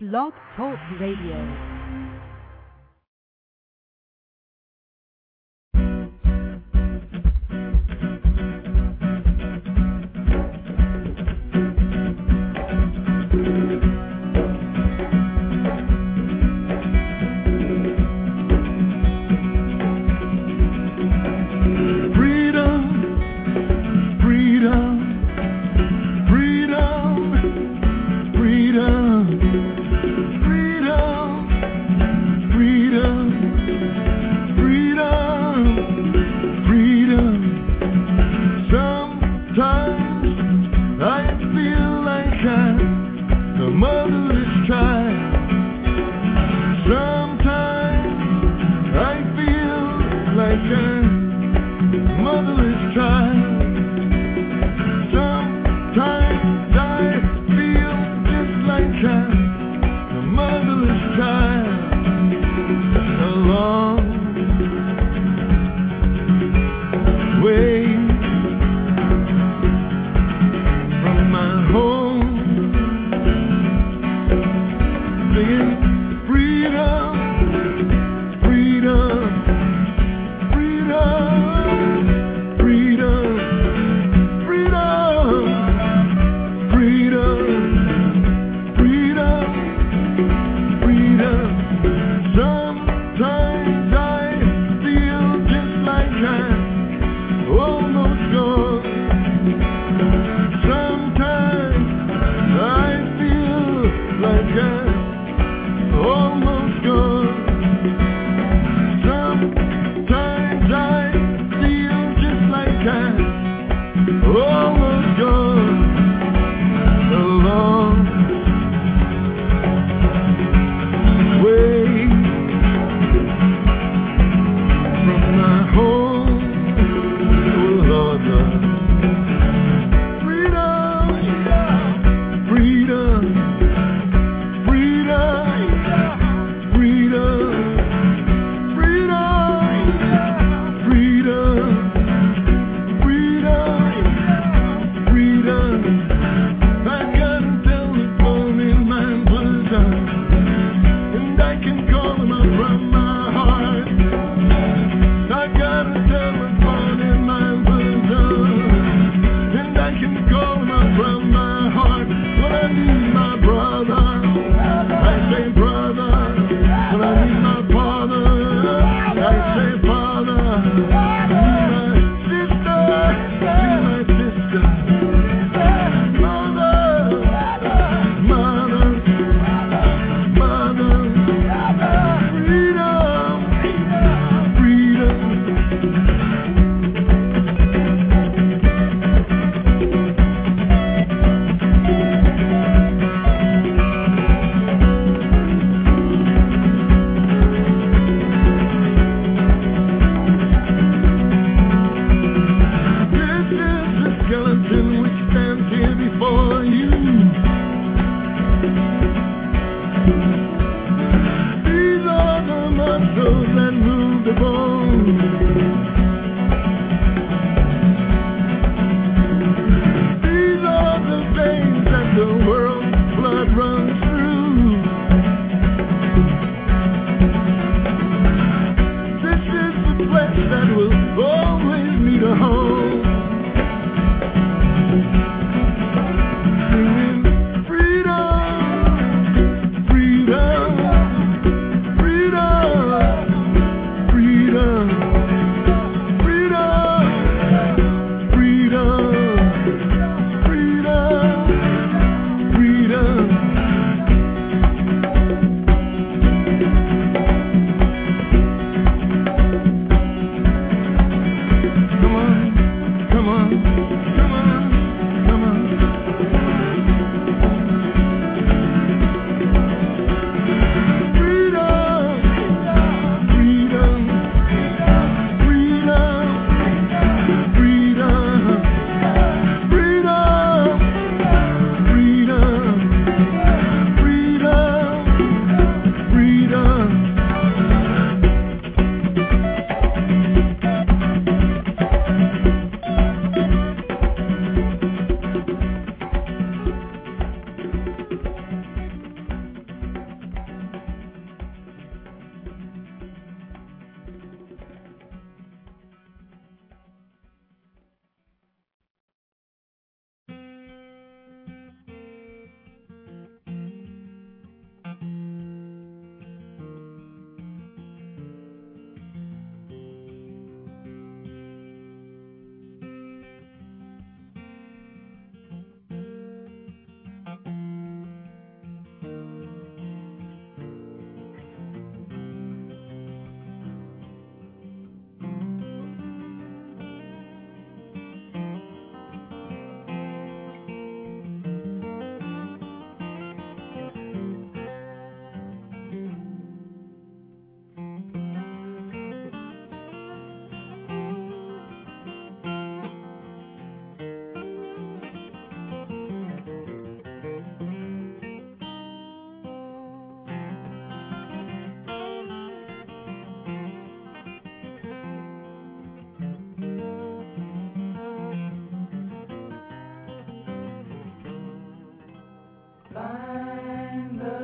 Blog Talk Radio. Freedom.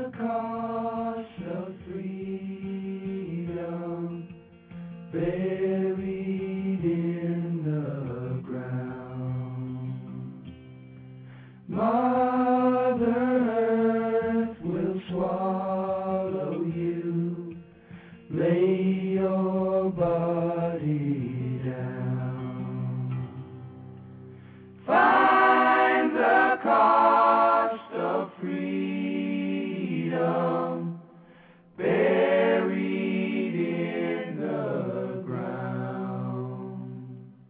the cost of freedom buried in the ground. Mother Earth will swallow you. Lay your body down. Find the cost of freedom buried in the ground.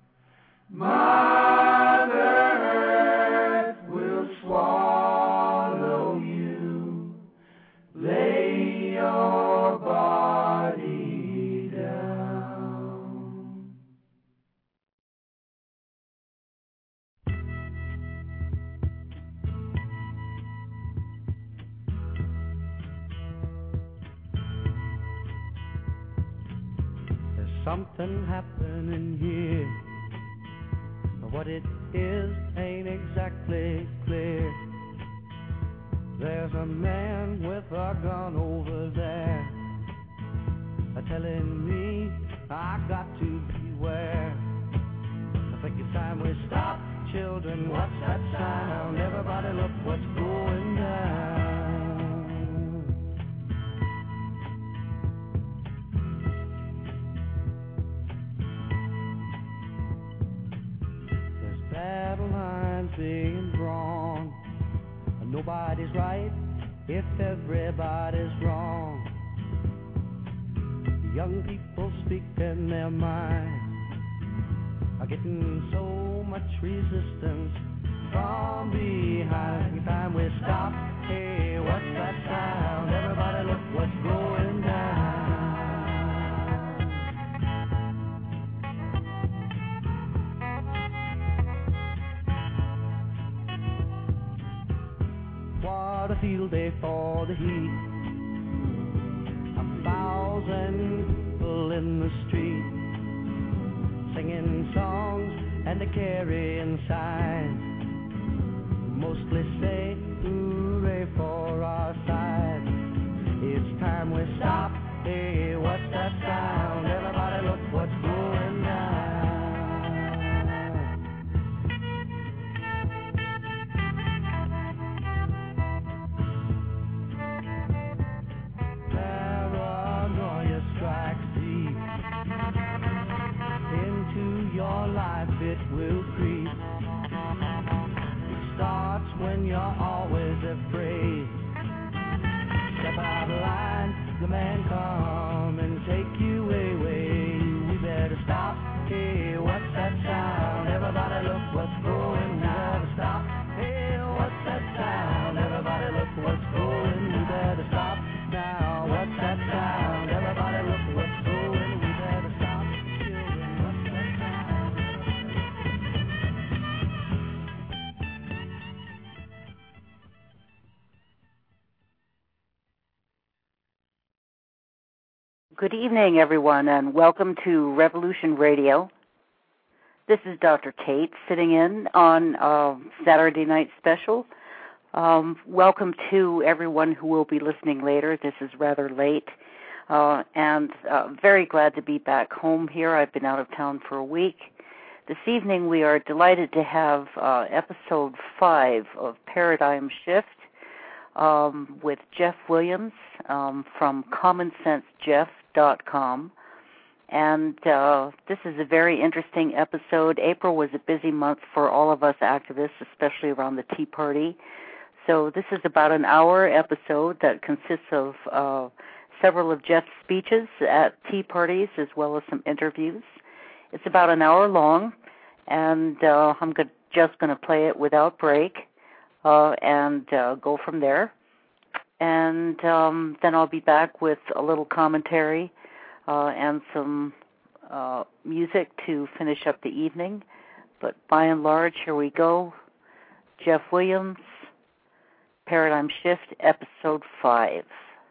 Mother Earth will swallow you. Lay your body down. There's something happening here, but what it is ain't exactly clear. There's a man with a gun over there, telling me I got to beware. I think it's time we stop, children. What's that sound? Everybody look what's going down. There's battle lines being drawn. Nobody's right if everybody's wrong. Young people speaking their minds are getting so much resistance from behind. Every time we stop, hey, what's that sound? Everybody look what's going down. What a field day for the heat. 1,000 people in the street, singing songs and they're carrying signs, mostly say hooray for our side. It's time we stop, hey, what's that sound? Everybody look what's going down. Your life it will creep. It starts when you're always afraid. Step out of line, the man come and take you away. We better stop. Hey, what's that sound? Everybody look what's going down. Stop. Hey, what's that sound? Everybody look what's going. We better stop now. What's that sound? Everybody look what's going. We better stop. Good evening, everyone, and welcome to Revolution Radio. This is Dr. Kate sitting in on Saturday Night Special. Welcome to everyone who will be listening later. This is rather late, and very glad to be back home here. I've been out of town for a week. This evening we are delighted to have episode 5 of Paradigm Shift with Jeff Williams from CommonSenseJeff.com. And this is a very interesting episode. April was a busy month for all of us activists, especially around the Tea Party. So this is about an hour episode that consists of several of Jeff's speeches at tea parties as well as some interviews. It's about an hour long, and I'm just going to play it without break and go from there. And then I'll be back with a little commentary and some music to finish up the evening. But by and large, here we go. Jeff Williams, Paradigm Shift, Episode 5.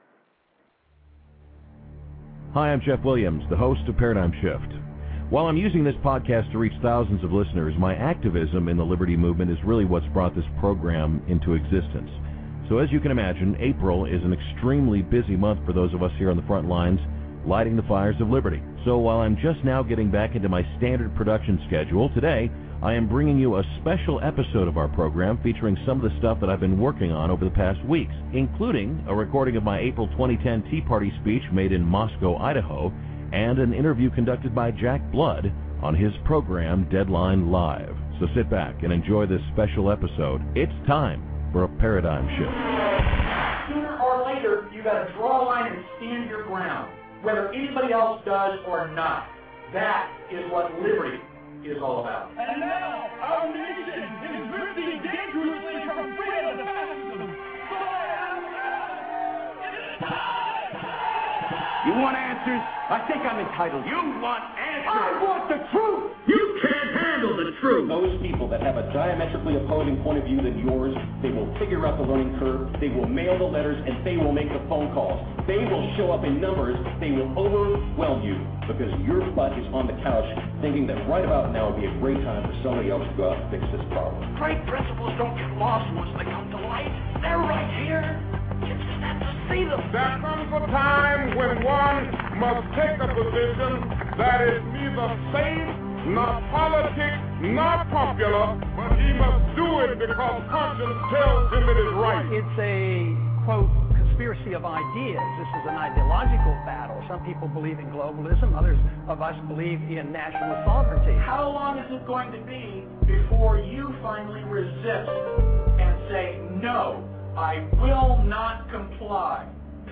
Hi, I'm Jeff Williams, the host of Paradigm Shift. While I'm using this podcast to reach thousands of listeners, my activism in the liberty movement is really what's brought this program into existence. So as you can imagine, April is an extremely busy month for those of us here on the front lines, lighting the fires of liberty. So while I'm just now getting back into my standard production schedule, today I am bringing you a special episode of our program featuring some of the stuff that I've been working on over the past weeks, including a recording of my April 2010 Tea Party speech made in Moscow, Idaho, and an interview conducted by Jack Blood on his program Deadline Live. So sit back and enjoy this special episode. It's time for a paradigm shift. Sooner or later, you got to draw a line and stand your ground, whether anybody else does or not. That is what liberty is all about. And now, our nation is drifting dangerously from freedom to fascism. You want answers? I think I'm entitled. You want answers? I want the truth! You can't handle the truth! Those people that have a diametrically opposing point of view than yours, they will figure out the learning curve, they will mail the letters, and they will make the phone calls. They will show up in numbers, they will overwhelm you, because your butt is on the couch thinking that right about now would be a great time for somebody else to go out and fix this problem. Great principles don't get lost once they come to light. They're right here. You just have to see them. There comes a time when one must take a position that is neither safe, nor politic, nor popular, but he must do it because conscience tells him it is right. It's a, quote, conspiracy of ideas. This is an ideological battle. Some people believe in globalism. Others of us believe in national sovereignty. How long is it going to be before you finally resist and say, no, I will not comply,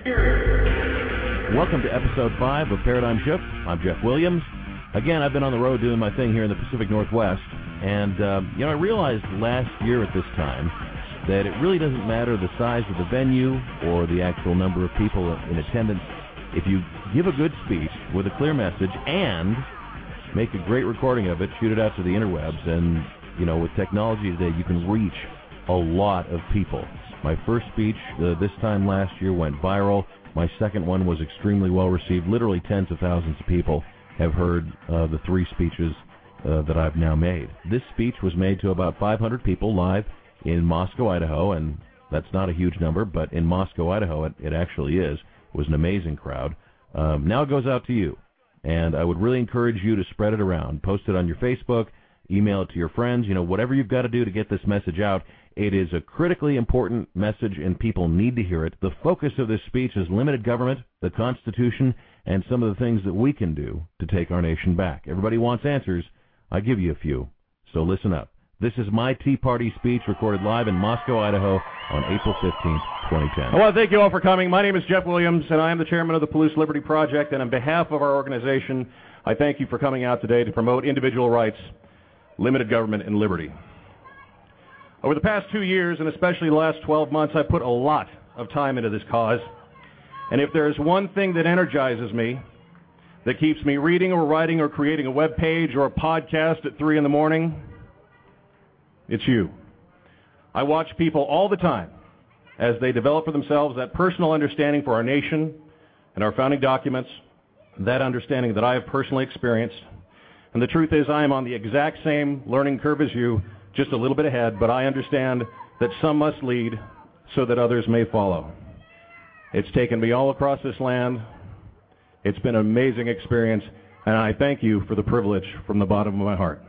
period? Welcome to Episode 5 of Paradigm Shift. I'm Jeff Williams. Again, I've been on the road doing my thing here in the Pacific Northwest, and I realized last year at this time that it really doesn't matter the size of the venue or the actual number of people in attendance. If you give a good speech with a clear message and make a great recording of it, shoot it out to the interwebs, and, with technology today, you can reach a lot of people. My first speech this time last year went viral. My second one was extremely well received. Literally tens of thousands of people have heard the three speeches that I've now made. This speech was made to about 500 people live in Moscow, Idaho, and that's not a huge number, but in Moscow, Idaho, it actually is. It was an amazing crowd. Now it goes out to you, and I would really encourage you to spread it around. Post it on your Facebook, email it to your friends, whatever you've got to do to get this message out. It is a critically important message, and people need to hear it. The focus of this speech is limited government, the Constitution, and some of the things that we can do to take our nation back. Everybody wants answers. I give you a few, so listen up. This is my Tea Party speech recorded live in Moscow, Idaho on April 15th, 2010. I want to thank you all for coming. My name is Jeff Williams, and I am the chairman of the Palouse Liberty Project, and on behalf of our organization, I thank you for coming out today to promote individual rights, limited government, and liberty. Over the past 2 years, and especially the last 12 months, I've put a lot of time into this cause. And if there is one thing that energizes me, that keeps me reading or writing or creating a web page or a podcast at 3 in the morning, it's you. I watch people all the time as they develop for themselves that personal understanding for our nation and our founding documents, that understanding that I have personally experienced. And the truth is I am on the exact same learning curve as you, just a little bit ahead, but I understand that some must lead so that others may follow. It's taken me all across this land. It's been an amazing experience, and I thank you for the privilege from the bottom of my heart.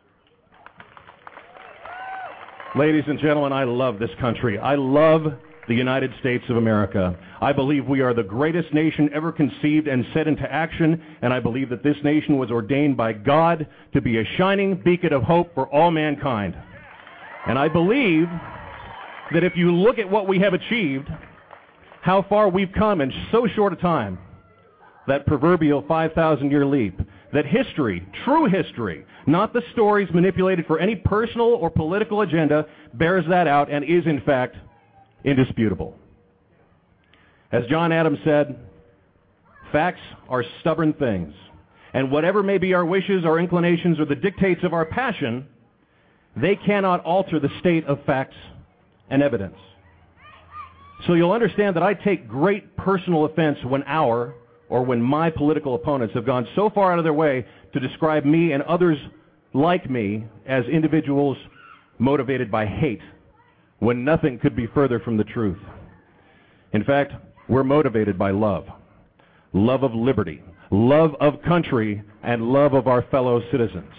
Ladies and gentlemen, I love this country. I love the United States of America. I believe we are the greatest nation ever conceived and set into action, and I believe that this nation was ordained by God to be a shining beacon of hope for all mankind. And I believe that if you look at what we have achieved, how far we've come in so short a time, that proverbial 5,000-year leap, that history, true history, not the stories manipulated for any personal or political agenda, bears that out and is, in fact, indisputable. As John Adams said, facts are stubborn things, and whatever may be our wishes, our inclinations, or the dictates of our passion, they cannot alter the state of facts and evidence. So you'll understand that I take great personal offense when when my political opponents have gone so far out of their way to describe me and others like me as individuals motivated by hate when nothing could be further from the truth. In fact, we're motivated by love. Love of liberty, love of country, and love of our fellow citizens.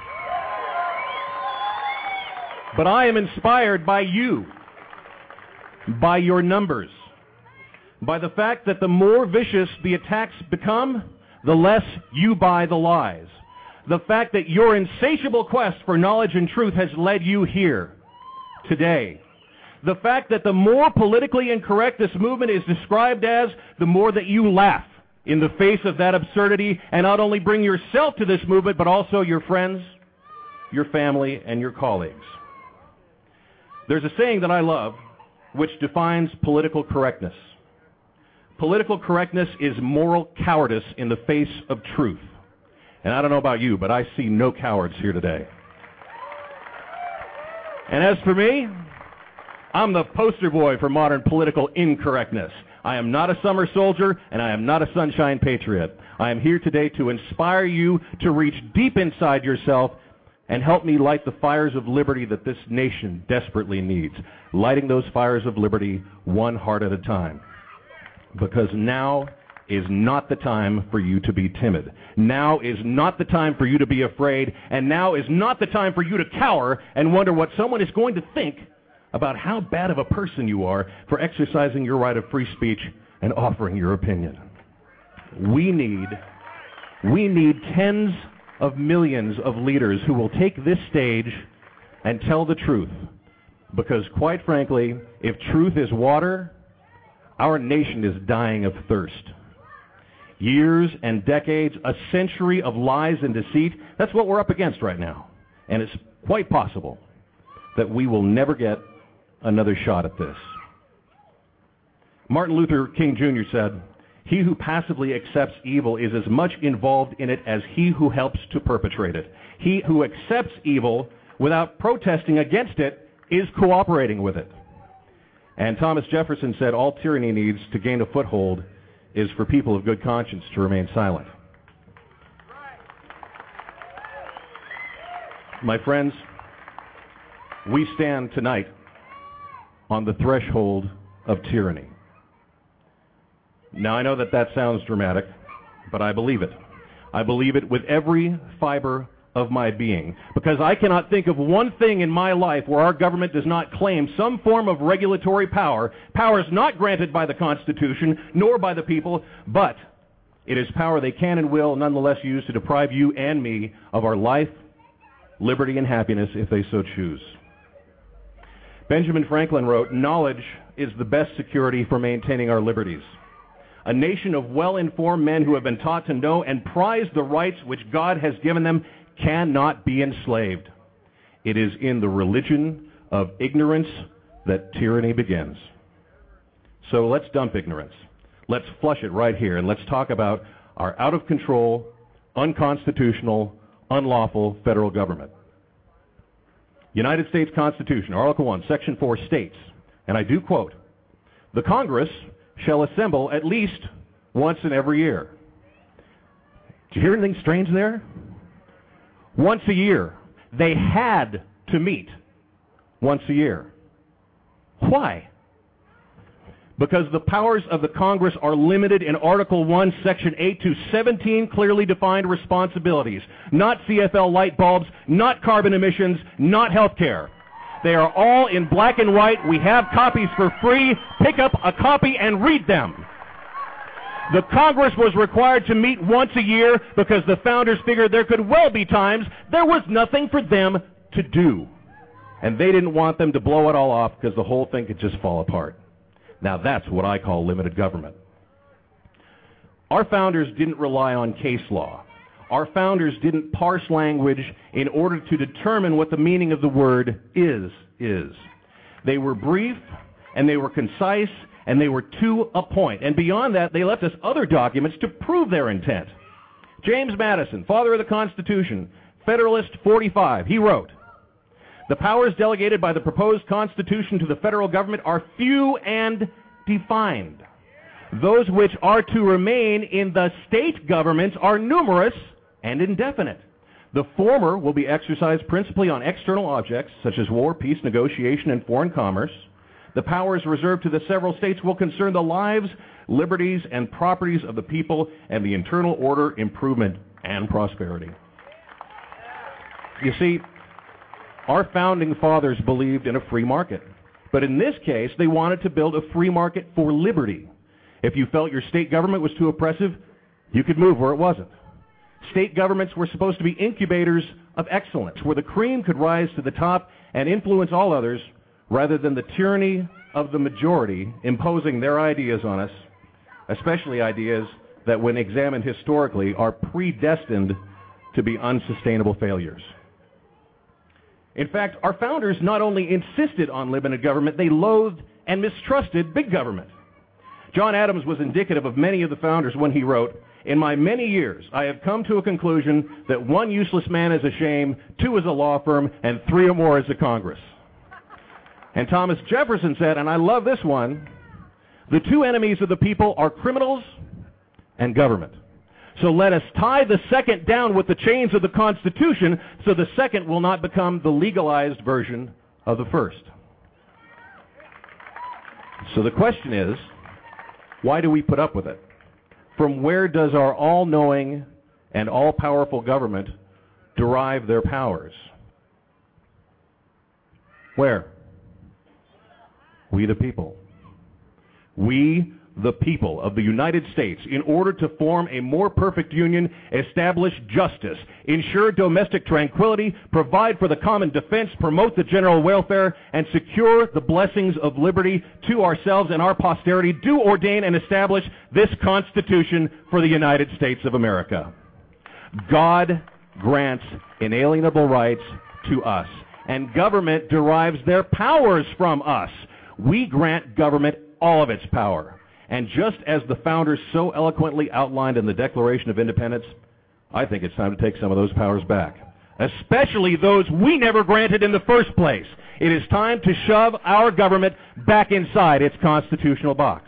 But I am inspired by you, by your numbers, by the fact that the more vicious the attacks become, the less you buy the lies. The fact that your insatiable quest for knowledge and truth has led you here today. The fact that the more politically incorrect this movement is described as, the more that you laugh in the face of that absurdity and not only bring yourself to this movement, but also your friends, your family, and your colleagues. There's a saying that I love which defines political correctness. Political correctness is moral cowardice in the face of truth. And I don't know about you, but I see no cowards here today. And as for me, I'm the poster boy for modern political incorrectness. I am not a summer soldier, and I am not a sunshine patriot. I am here today to inspire you to reach deep inside yourself and help me light the fires of liberty that this nation desperately needs. Lighting those fires of liberty one heart at a time. Because now is not the time for you to be timid. Now is not the time for you to be afraid. And now is not the time for you to cower and wonder what someone is going to think about how bad of a person you are for exercising your right of free speech and offering your opinion. We need tens of millions of leaders who will take this stage and tell the truth. Because quite frankly, if truth is water, our nation is dying of thirst. Years and decades, a century of lies and deceit, that's what we're up against right now. And it's quite possible that we will never get another shot at this. Martin Luther King Jr. said, "He who passively accepts evil is as much involved in it as he who helps to perpetrate it. He who accepts evil without protesting against it is cooperating with it." And Thomas Jefferson said, "All tyranny needs to gain a foothold is for people of good conscience to remain silent." My friends, we stand tonight on the threshold of tyranny. Now, I know that that sounds dramatic, but I believe it. I believe it with every fiber of my being, because I cannot think of one thing in my life where our government does not claim some form of regulatory power, powers not granted by the Constitution nor by the people, but it is power they can and will nonetheless use to deprive you and me of our life, liberty, and happiness if they so choose. Benjamin Franklin wrote, "Knowledge is the best security for maintaining our liberties. A nation of well-informed men who have been taught to know and prize the rights which God has given them cannot be enslaved. It is in the religion of ignorance that tyranny begins." So let's dump ignorance. Let's flush it right here, and let's talk about our out-of-control, unconstitutional, unlawful federal government. United States Constitution, Article 1, Section 4 states, and I do quote, "The Congress shall assemble at least once in every year." Did you hear anything strange there? Once a year. They had to meet once a year. Why? Because the powers of the Congress are limited in Article 1, Section 8 to 17 clearly defined responsibilities. Not CFL light bulbs, not carbon emissions, not health care. They are all in black and white. We have copies for free. Pick up a copy and read them. The Congress was required to meet once a year because the founders figured there could well be times there was nothing for them to do. And they didn't want them to blow it all off because the whole thing could just fall apart. Now that's what I call limited government. Our founders didn't rely on case law. Our founders didn't parse language in order to determine what the meaning of the word is. They were brief, and they were concise, and they were to a point. And beyond that, they left us other documents to prove their intent. James Madison, father of the Constitution, Federalist 45, he wrote, "The powers delegated by the proposed Constitution to the federal government are few and defined. Those which are to remain in the state governments are numerous and indefinite. The former will be exercised principally on external objects, such as war, peace, negotiation, and foreign commerce. The powers reserved to the several states will concern the lives, liberties, and properties of the people and the internal order, improvement, and prosperity. You see, our founding fathers believed in a free market. But in this case, they wanted to build a free market for liberty. If you felt your state government was too oppressive, you could move where it wasn't. State governments were supposed to be incubators of excellence, where the cream could rise to the top and influence all others, rather than the tyranny of the majority imposing their ideas on us, especially ideas that, when examined historically, are predestined to be unsustainable failures. In fact, our founders not only insisted on limited government, they loathed and mistrusted big government. John Adams was indicative of many of the founders when he wrote, "In my many years, I have come to a conclusion that one useless man is a shame, two is a law firm, and three or more is a Congress." And Thomas Jefferson said, and I love this one, "The two enemies of the people are criminals and government. So let us tie the second down with the chains of the Constitution, so the second will not become the legalized version of the first." So the question is, why do we put up with it? From where does our all-knowing and all-powerful government derive their powers? Where? We the people. We the people of the United States, in order to form a more perfect union, establish justice, ensure domestic tranquility, provide for the common defense, promote the general welfare, and secure the blessings of liberty to ourselves and our posterity, do ordain and establish this Constitution for the United States of America. God grants inalienable rights to us, and government derives their powers from us. We grant government all of its power. And just as the founders so eloquently outlined in the Declaration of Independence, I think it's time to take some of those powers back, especially those we never granted in the first place. It is time to shove our government back inside its constitutional box.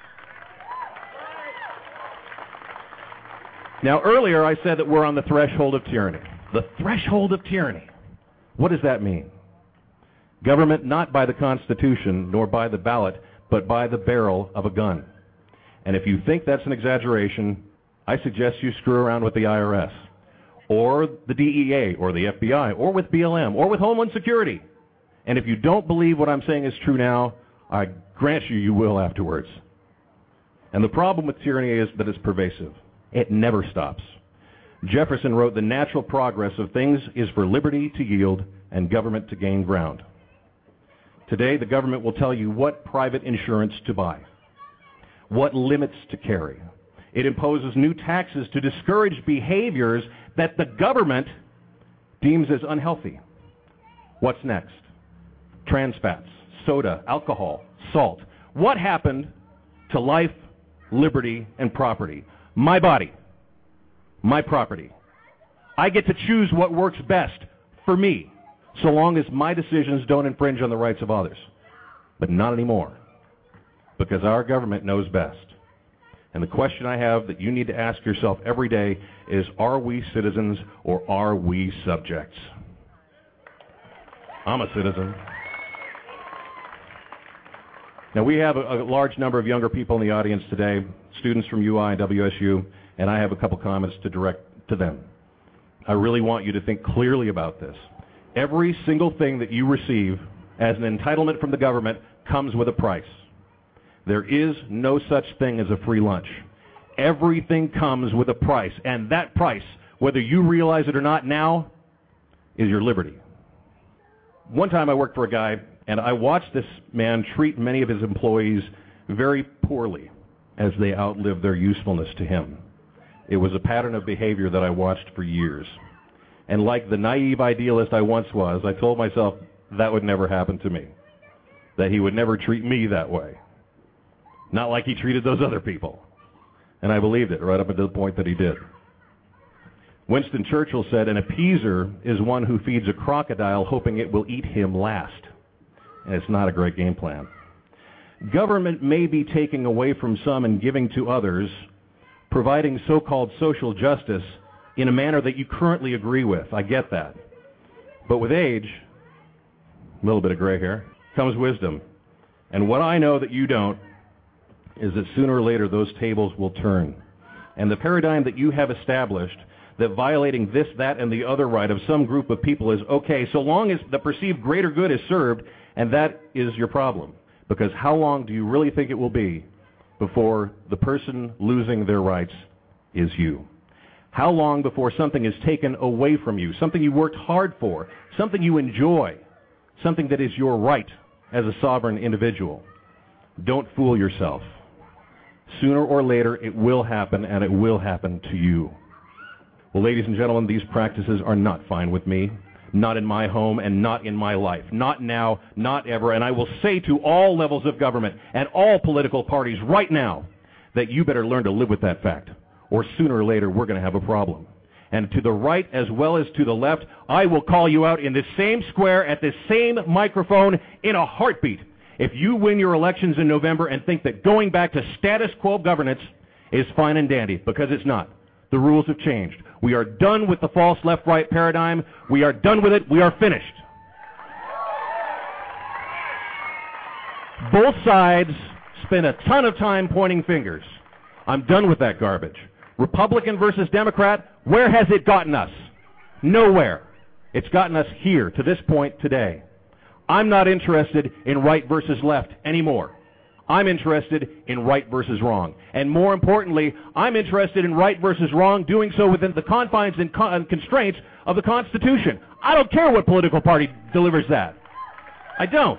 Now, earlier I said that we're on the threshold of tyranny. The threshold of tyranny. What does that mean? Government not by the Constitution nor by the ballot, but by the barrel of a gun. And if you think that's an exaggeration, I suggest you screw around with the IRS, or the DEA, or the FBI, or with BLM, or with Homeland Security. And if you don't believe what I'm saying is true now, I grant you will afterwards. And the problem with tyranny is that it's pervasive. It never stops. Jefferson wrote, "The natural progress of things is for liberty to yield and government to gain ground." Today, the government will tell you what private insurance to buy, what limits to carry. It imposes new taxes to discourage behaviors that the government deems as unhealthy. What's next? Trans fats, soda, alcohol, salt. What happened to life, liberty, and property? My body, my property. I get to choose what works best for me, so long as my decisions don't infringe on the rights of others. But not anymore, because our government knows best. And the question I have that you need to ask yourself every day is, are we citizens or are we subjects? I'm a citizen. Now, we have a large number of younger people in the audience today, students from UI and WSU, and I have a couple comments to direct to them. I really want you to think clearly about this. Every single thing that you receive as an entitlement from the government comes with a price. There is no such thing as a free lunch. Everything comes with a price, and that price, whether you realize it or not now, is your liberty. One time I worked for a guy, and I watched this man treat many of his employees very poorly as they outlived their usefulness to him. It was a pattern of behavior that I watched for years. And like the naive idealist I once was, I told myself that would never happen to me, that he would never treat me that way, not like he treated those other people. And I believed it right up until the point that he did. Winston Churchill said, "An appeaser is one who feeds a crocodile hoping it will eat him last." And it's not a great game plan. Government may be taking away from some and giving to others, providing so-called social justice in a manner that you currently agree with. I get that. But with age, a little bit of gray hair, comes wisdom. And what I know that you don't is that sooner or later those tables will turn. And the paradigm that you have established that violating this, that, and the other right of some group of people is okay, so long as the perceived greater good is served, and that is your problem. Because how long do you really think it will be before the person losing their rights is you? How long before something is taken away from you, something you worked hard for, something you enjoy, something that is your right as a sovereign individual? Don't fool yourself. Sooner or later it will happen, and it will happen to you. Well, ladies and gentlemen, these practices are not fine with me, not in my home, and not in my life. Not now, not ever. And I will say to all levels of government and all political parties right now that you better learn to live with that fact, or sooner or later we're going to have a problem. And to the right as well as to the left, I will call you out in this same square at this same microphone in a heartbeat if you win your elections in November and think that going back to status quo governance is fine and dandy, because it's not. The rules have changed. We are done with the false left-right paradigm. We are done with it. We are finished. Both sides spend a ton of time pointing fingers. I'm done with that garbage. Republican versus Democrat, where has it gotten us? Nowhere. It's gotten us here, to this point today. I'm not interested in right versus left anymore. I'm interested in right versus wrong. And more importantly, I'm interested in right versus wrong, doing so within the confines and constraints of the Constitution. I don't care what political party delivers that. I don't.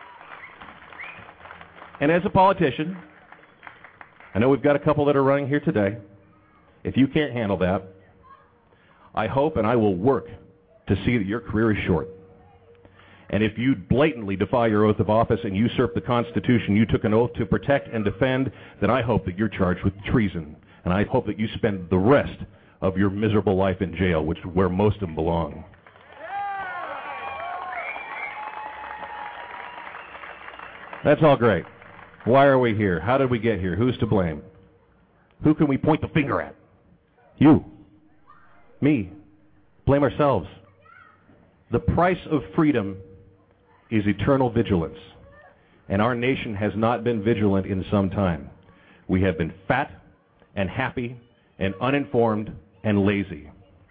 And as a politician, I know we've got a couple that are running here today. If you can't handle that, I hope and I will work to see that your career is short. And if you blatantly defy your oath of office and usurp the Constitution you took an oath to protect and defend, then I hope that you're charged with treason. And I hope that you spend the rest of your miserable life in jail, which is where most of them belong. That's all great. Why are we here? How did we get here? Who's to blame? Who can we point the finger at? You. Me. Blame ourselves. The price of freedom is eternal vigilance. And our nation has not been vigilant in some time. We have been fat and happy and uninformed and lazy.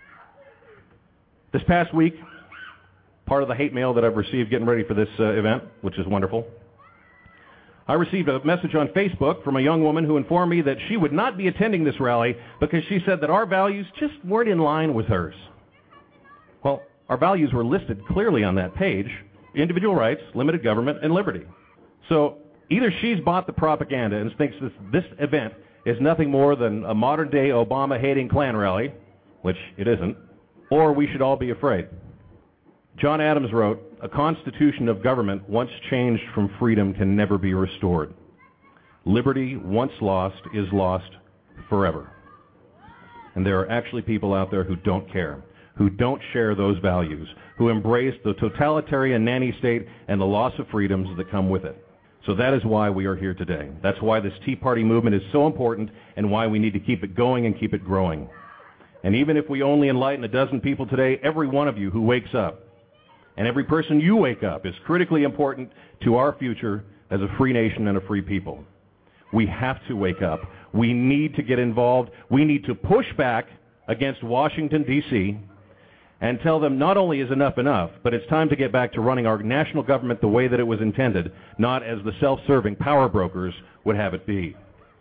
This past week, part of the hate mail that I've received getting ready for this event, which is wonderful, I received a message on Facebook from a young woman who informed me that she would not be attending this rally because she said that our values just weren't in line with hers. Well, our values were listed clearly on that page: individual rights, limited government, and liberty. So either she's bought the propaganda and thinks this event is nothing more than a modern-day Obama-hating Klan rally, which it isn't, or we should all be afraid. John Adams wrote, "A constitution of government once changed from freedom can never be restored. Liberty once lost is lost forever." And there are actually people out there who don't care, who don't share those values, who embrace the totalitarian nanny state and the loss of freedoms that come with it. So that is why we are here today. That's why this Tea Party movement is so important and why we need to keep it going and keep it growing. And even if we only enlighten a dozen people today, every one of you who wakes up and every person you wake up is critically important to our future as a free nation and a free people. We have to wake up. We need to get involved. We need to push back against Washington, D.C., and tell them not only is enough enough, but it's time to get back to running our national government the way that it was intended, not as the self-serving power brokers would have it be.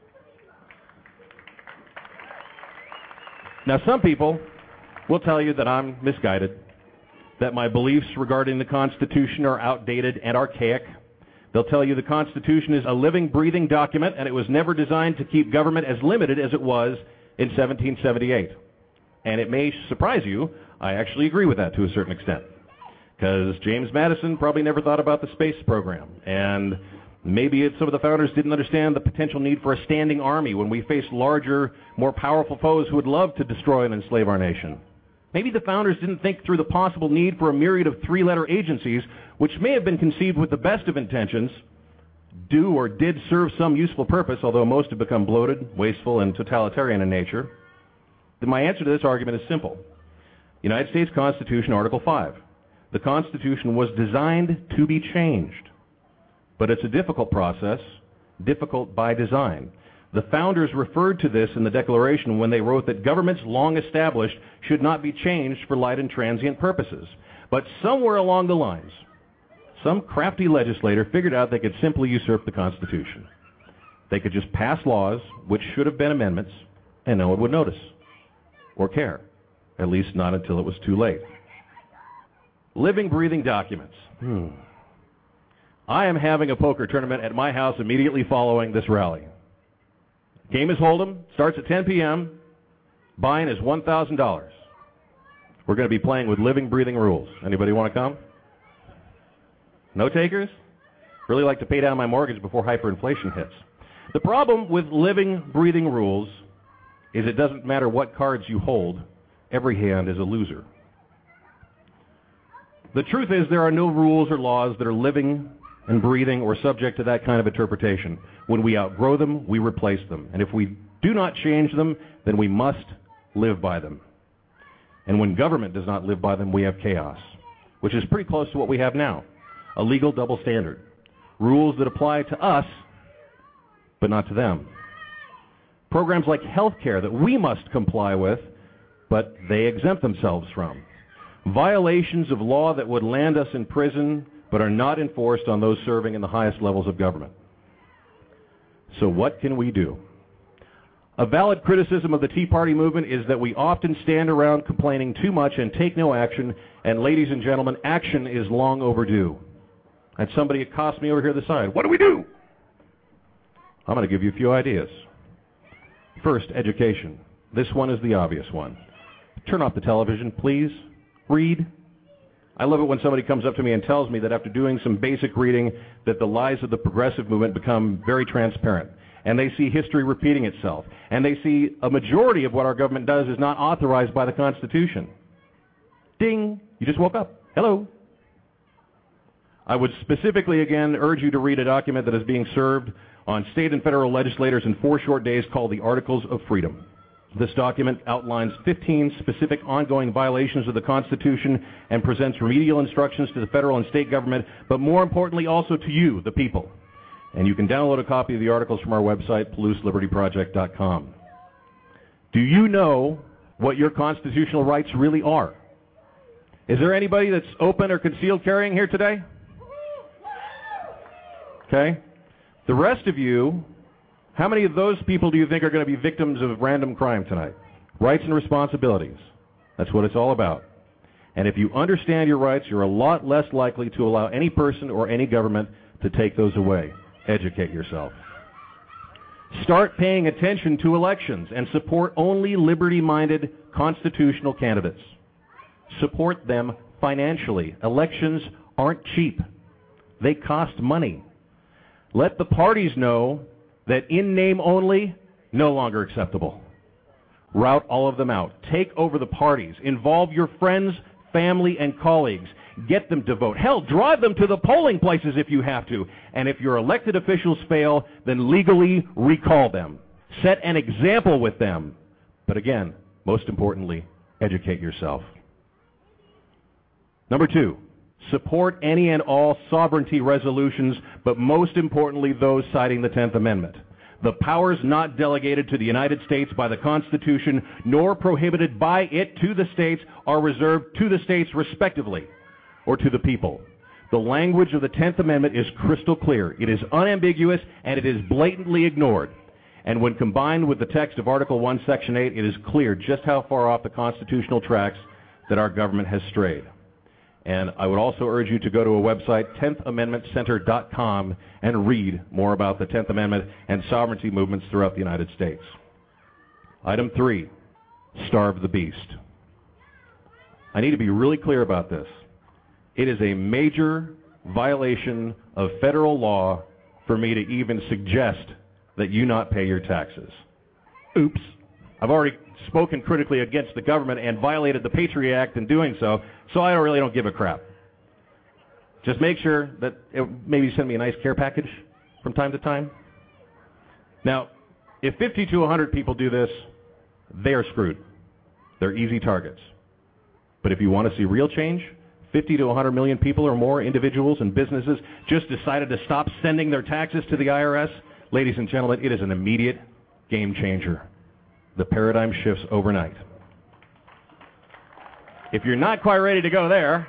Now, some people will tell you that I'm misguided, that my beliefs regarding the Constitution are outdated and archaic. They'll tell you the Constitution is a living, breathing document, and it was never designed to keep government as limited as it was in 1778. And it may surprise you, I actually agree with that to a certain extent, because James Madison probably never thought about the space program, and maybe some of the founders didn't understand the potential need for a standing army when we face larger, more powerful foes who would love to destroy and enslave our nation. Maybe the founders didn't think through the possible need for a myriad of three-letter agencies, which may have been conceived with the best of intentions, do or did serve some useful purpose, although most have become bloated, wasteful, and totalitarian in nature. My answer to this argument is simple. United States Constitution, Article 5. The Constitution was designed to be changed, but it's a difficult process, difficult by design. The founders referred to this in the Declaration when they wrote that governments long established should not be changed for light and transient purposes. But somewhere along the lines, some crafty legislator figured out they could simply usurp the Constitution. They could just pass laws, which should have been amendments, and no one would notice or care, at least not until it was too late. Living, breathing documents. I am having a poker tournament at my house immediately following this rally. Game is Hold'em, starts at 10 p.m. Buy-in is $1,000. We're going to be playing with living, breathing rules. Anybody want to come? No takers? Really like to pay down my mortgage before hyperinflation hits. The problem with living, breathing rules is it doesn't matter what cards you hold, every hand is a loser. The truth is there are no rules or laws that are living and breathing or subject to that kind of interpretation. When we outgrow them, we replace them. And if we do not change them, then we must live by them. And when government does not live by them, we have chaos, which is pretty close to what we have now. A legal double standard. Rules that apply to us, but not to them. Programs like health care that we must comply with, but they exempt themselves from. Violations of law that would land us in prison, but are not enforced on those serving in the highest levels of government. So what can we do? A valid criticism of the Tea Party movement is that we often stand around complaining too much and take no action, and ladies and gentlemen, action is long overdue. And somebody accosts me over here to the side. What do we do? I'm going to give you a few ideas. First, education. This one is the obvious one. Turn off the television, please. Read. I love it when somebody comes up to me and tells me that after doing some basic reading that the lies of the progressive movement become very transparent. And they see history repeating itself. And they see a majority of what our government does is not authorized by the Constitution. Ding! You just woke up. Hello. I would specifically, again, urge you to read a document that is being served on state and federal legislators in 4 short days called the Articles of Freedom. This document outlines 15 specific ongoing violations of the Constitution and presents remedial instructions to the federal and state government, but more importantly also to you, the people. And you can download a copy of the articles from our website, PalousLibertyProject.com. Do you know what your constitutional rights really are? Is there anybody that's open or concealed carrying here today? Okay. The rest of you, how many of those people do you think are going to be victims of random crime tonight? Rights and responsibilities. That's what it's all about. And if you understand your rights, you're a lot less likely to allow any person or any government to take those away. Educate yourself. Start paying attention to elections and support only liberty-minded constitutional candidates. Support them financially. Elections aren't cheap. They cost money. Let the parties know that in name only, no longer acceptable. Route all of them out. Take over the parties. Involve your friends, family, and colleagues. Get them to vote. Hell, drive them to the polling places if you have to. And if your elected officials fail, then legally recall them. Set an example with them. But again, most importantly, educate yourself. Number 2. Support any and all sovereignty resolutions, but most importantly those citing the 10th Amendment. The powers not delegated to the United States by the Constitution, nor prohibited by it to the states, are reserved to the states respectively, or to the people. The language of the 10th Amendment is crystal clear. It is unambiguous, and it is blatantly ignored. And when combined with the text of Article 1, Section 8, it is clear just how far off the constitutional tracks that our government has strayed. And I would also urge you to go to a website, 10thamendmentcenter.com, and read more about the 10th Amendment and sovereignty movements throughout the United States. Item 3, starve the beast. I need to be really clear about this. It is a major violation of federal law for me to even suggest that you not pay your taxes. Oops. I've already spoken critically against the government and violated the Patriot Act in doing so, so I really don't give a crap. Just make sure that maybe send me a nice care package from time to time. Now, if 50 to 100 people do this, they are screwed. They're easy targets. But if you want to see real change, 50 to 100 million people or more, individuals and businesses, just decided to stop sending their taxes to the IRS. Ladies and gentlemen, it is an immediate game changer. The paradigm shifts overnight. If you're not quite ready to go there,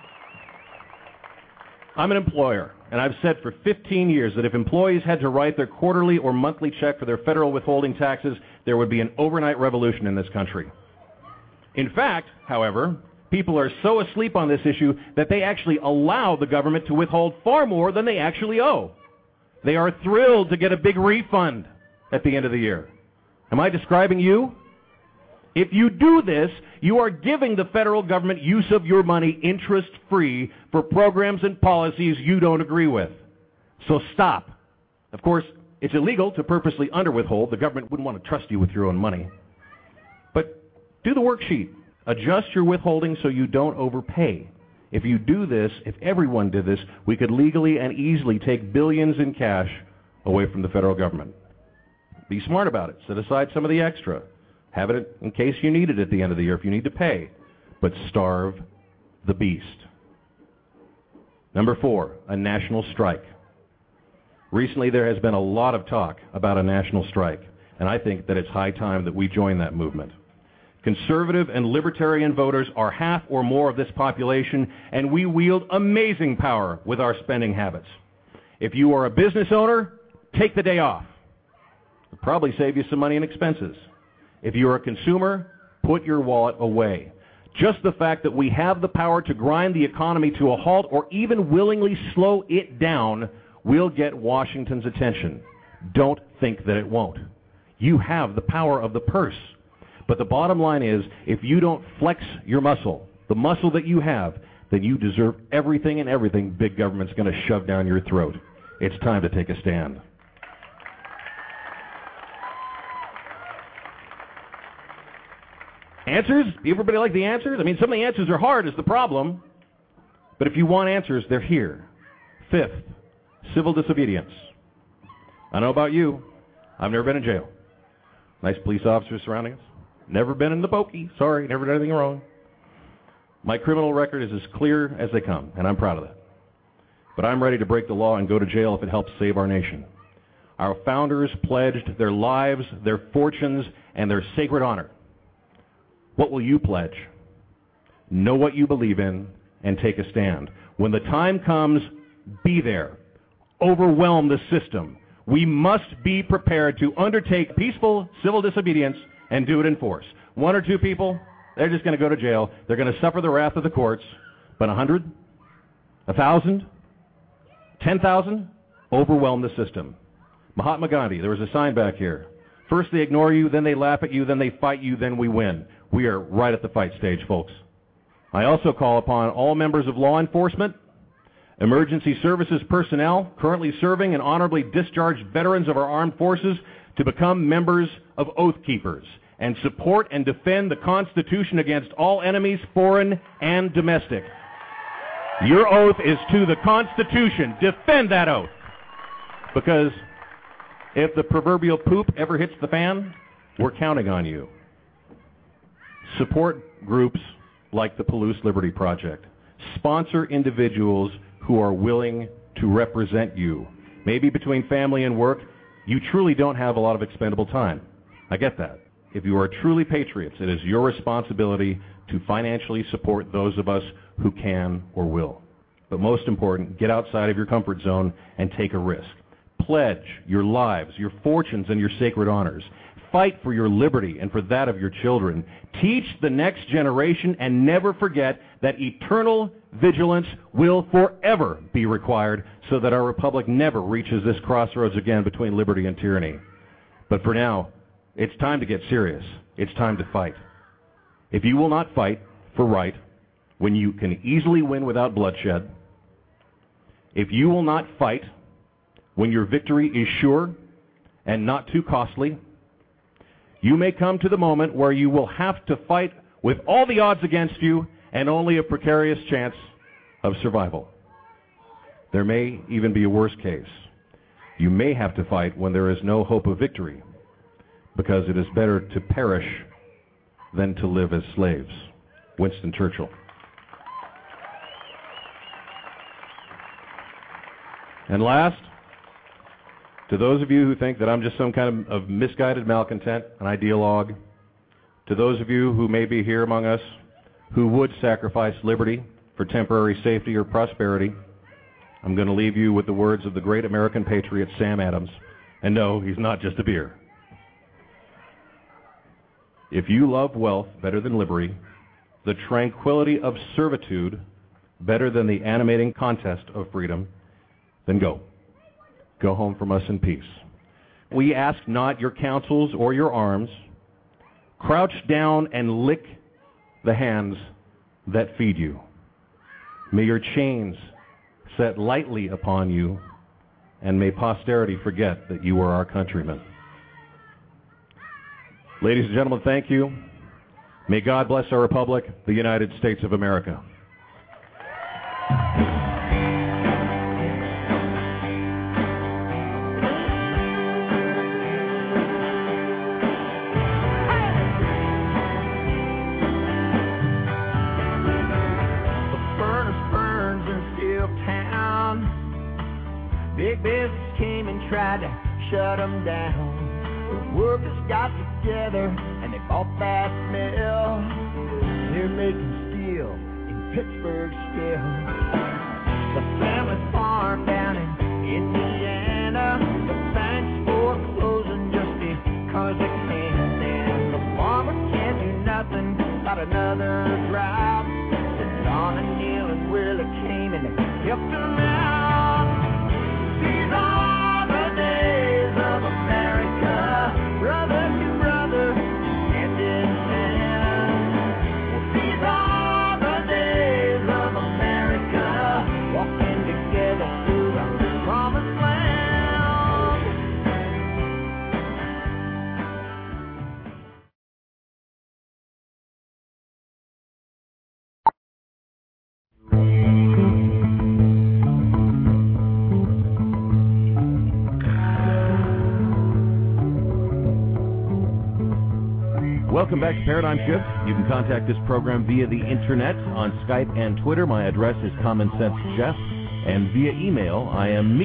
I'm an employer, and I've said for 15 years that if employees had to write their quarterly or monthly check for their federal withholding taxes, there would be an overnight revolution in this country. In fact, however, people are so asleep on this issue that they actually allow the government to withhold far more than they actually owe. They are thrilled to get a big refund at the end of the year. Am I describing you? If you do this, you are giving the federal government use of your money interest-free for programs and policies you don't agree with. So stop. Of course, it's illegal to purposely underwithhold. The government wouldn't want to trust you with your own money. But do the worksheet. Adjust your withholding so you don't overpay. If you do this, if everyone did this, we could legally and easily take billions in cash away from the federal government. Be smart about it. Set aside some of the extra. Have it in case you need it at the end of the year if you need to pay. But starve the beast. Number 4, a national strike. Recently there has been a lot of talk about a national strike, and I think that it's high time that we join that movement. Conservative and libertarian voters are half or more of this population, and we wield amazing power with our spending habits. If you are a business owner, take the day off. It'll probably save you some money in expenses. If you're a consumer, put your wallet away. Just the fact that we have the power to grind the economy to a halt or even willingly slow it down will get Washington's attention. Don't think that it won't. You have the power of the purse. But the bottom line is, if you don't flex your muscle, the muscle that you have, then you deserve everything and everything big government's going to shove down your throat. It's time to take a stand. Answers? Everybody like the answers? I mean, some of the answers are hard is the problem. But if you want answers, they're here. 5th, civil disobedience. I know about you. I've never been in jail. Nice police officers surrounding us. Never been in the pokey. Sorry, never done anything wrong. My criminal record is as clear as they come, and I'm proud of that. But I'm ready to break the law and go to jail if it helps save our nation. Our founders pledged their lives, their fortunes, and their sacred honor. What will you pledge? Know what you believe in and take a stand. When the time comes, be there. Overwhelm the system. We must be prepared to undertake peaceful civil disobedience and do it in force. 1 or 2 people, they're just going to go to jail. They're going to suffer the wrath of the courts. But 100, 1,000, 10,000, overwhelm the system. Mahatma Gandhi, there was a sign back here. First they ignore you, then they laugh at you, then they fight you, then we win. We are right at the fight stage, folks. I also call upon all members of law enforcement, emergency services personnel, currently serving and honorably discharged veterans of our armed forces to become members of Oath Keepers and support and defend the Constitution against all enemies, foreign and domestic. Your oath is to the Constitution. Defend that oath. Because if the proverbial poop ever hits the fan, we're counting on you. Support groups like the Palouse Liberty Project. Sponsor individuals who are willing to represent you. Maybe between family and work, you truly don't have a lot of expendable time. I get that. If you are truly patriots, it is your responsibility to financially support those of us who can or will. But most important, get outside of your comfort zone and take a risk. Pledge your lives, your fortunes, and your sacred honors. Fight for your liberty and for that of your children. Teach the next generation and never forget that eternal vigilance will forever be required so that our republic never reaches this crossroads again between liberty and tyranny. But for now, it's time to get serious. It's time to fight. If you will not fight for right when you can easily win without bloodshed, if you will not fight when your victory is sure and not too costly, you may come to the moment where you will have to fight with all the odds against you and only a precarious chance of survival. There may even be a worse case. You may have to fight when there is no hope of victory, because it is better to perish than to live as slaves. Winston Churchill. And last, to those of you who think that I'm just some kind of misguided malcontent, an ideologue, to those of you who may be here among us who would sacrifice liberty for temporary safety or prosperity, I'm going to leave you with the words of the great American patriot Sam Adams. And no, he's not just a beer. If you love wealth better than liberty, the tranquility of servitude better than the animating contest of freedom, then go. Go home from us in peace. We ask not your counsels or your arms. Crouch down and lick the hands that feed you. May your chains set lightly upon you, and may posterity forget that you are our countrymen. Ladies and gentlemen, thank you. May God bless our republic, the United States of America. Big business came and tried to shut them down. The workers got together and they bought that mill. They're making steel in Pittsburgh still. The family farm down in Indiana, the banks foreclosing just because they can. And the farmer can't do nothing about another drought. Then Don and Neil and Willie came and they helped them out. These are the days of America, brother to brother, hand in hand. These are the days of America, walking together through the promised land. Welcome back to Paradigm Shift. You can contact this program via the internet on Skype and Twitter. My address is CommonSenseJeff, and via email, I am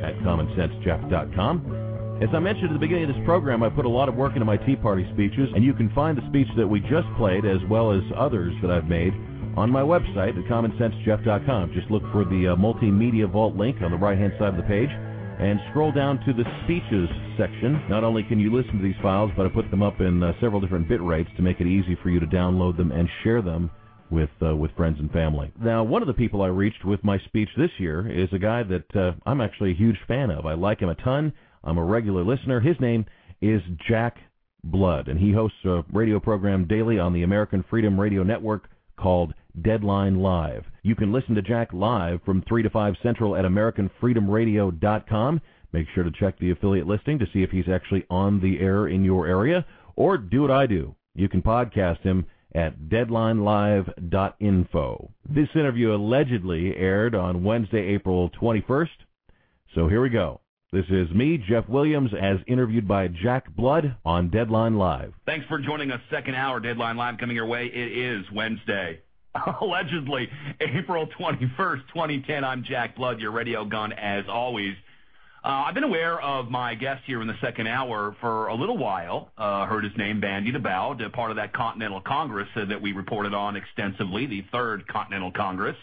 me@CommonSenseJeff.com. As I mentioned at the beginning of this program, I put a lot of work into my Tea Party speeches, and you can find the speech that we just played, as well as others that I've made, on my website at CommonSenseJeff.com. Just look for the Multimedia Vault link on the right-hand side of the page, and scroll down to the speeches section. Not only can you listen to these files, but I put them up in several different bit rates to make it easy for you to download them and share them with friends and family. Now, one of the people I reached with my speech this year is a guy that I'm actually a huge fan of. I like him a ton. I'm a regular listener. His name is Jack Blood, and he hosts a radio program daily on the American Freedom Radio Network called Deadline Live. You can listen to Jack live from 3 to 5 Central at AmericanFreedomRadio.com. Make sure to check the affiliate listing to see if he's actually on the air in your area, or do what I do. You can podcast him at deadlinelive.info. This interview allegedly aired on Wednesday, April 21st. So here we go. This is me, Jeff Williams, as interviewed by Jack Blood on Deadline Live. Thanks for joining us. Second hour, Deadline Live coming your way. It is Wednesday, allegedly April 21st, 2010. I'm Jack Blood, your radio gun as always. I've been aware of my guest here in the second hour for a little while. Heard his name bandied about, part of that Continental Congress that we reported on extensively, the Third Continental Congress.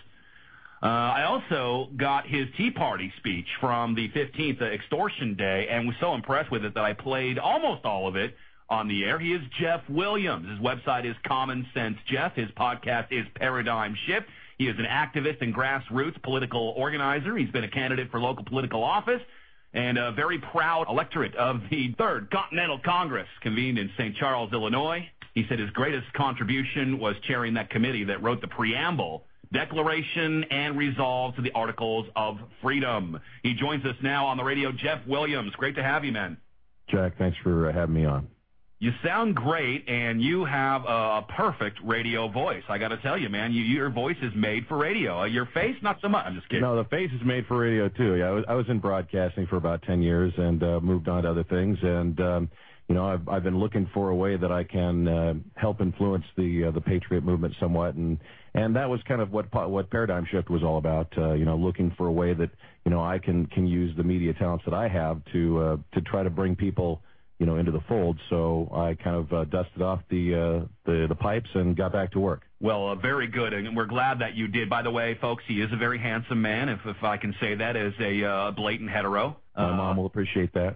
I also got his Tea Party speech from the 15th Extortion Day and was so impressed with it that I played almost all of it on the air. He is Jeff Williams. His website is Common Sense Jeff. His podcast is Paradigm Shift. He is an activist and grassroots political organizer. He's been a candidate for local political office and a very proud electorate of the Third Continental Congress convened in St. Charles, Illinois. He said his greatest contribution was chairing that committee that wrote the preamble, Declaration and Resolve to the Articles of Freedom. He joins us now on the radio. Jeff Williams, great to have you, man. Jack, thanks for having me on. You sound great, and you have a perfect radio voice. I got to tell you, man, your voice is made for radio. Your face, not so much. I'm just kidding. No, the face is made for radio, too. Yeah, I was in broadcasting for about 10 years and moved on to other things. And, I've been looking for a way that I can help influence the Patriot movement somewhat, and that was kind of what Paradigm Shift was all about. Looking for a way that I can use the media talents that I have to try to bring people into the fold. So I kind of dusted off the pipes and got back to work. Well, very good, and we're glad that you did. By the way, folks, he is a very handsome man, if I can say that, as a blatant hetero. My mom will appreciate that.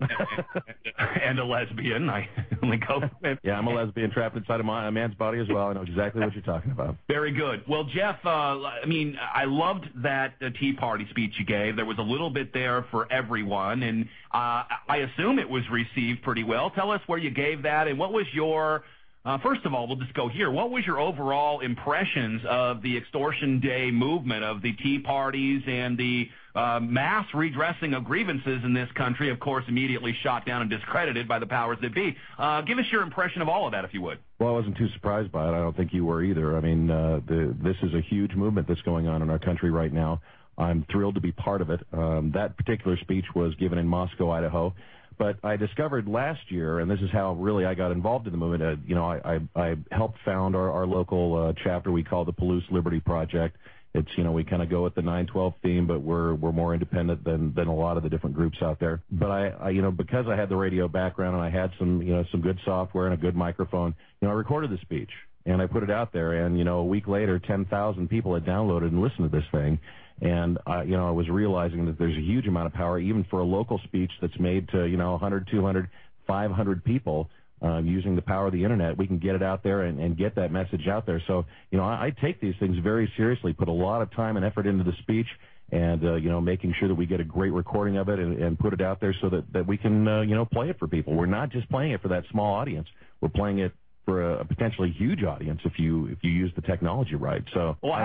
And a lesbian. I only go. Yeah, I'm a lesbian trapped inside of a man's body as well. I know exactly what you're talking about. Very good. Well, Jeff, I loved that Tea Party speech you gave. There was a little bit there for everyone, and I assume it was received pretty well. Tell us where you gave that, and what was your... first of all, we'll just go here. What was your overall impressions of the Extortion Day movement, of the Tea Parties and the mass redressing of grievances in this country, of course, immediately shot down and discredited by the powers that be? Give us your impression of all of that, if you would. Well, I wasn't too surprised by it. I don't think you were either. I mean, this is a huge movement that's going on in our country right now. I'm thrilled to be part of it. That particular speech was given in Moscow, Idaho. But I discovered last year, and this is how really I got involved in the movement, I helped found our local chapter we call the Palouse Liberty Project. It's, we kind of go with the 9/12 theme, but we're more independent than a lot of the different groups out there. But I because I had the radio background and I had some good software and a good microphone, I recorded the speech and I put it out there, and a week later 10,000 people had downloaded and listened to this thing. And I was realizing that there's a huge amount of power, even for a local speech that's made to 100, 200, 500 people, using the power of the internet. We can get it out there and get that message out there. So I take these things very seriously. Put a lot of time and effort into the speech, and making sure that we get a great recording of it and put it out there so that we can play it for people. We're not just playing it for that small audience. We're playing it for a potentially huge audience if you use the technology right. So, well,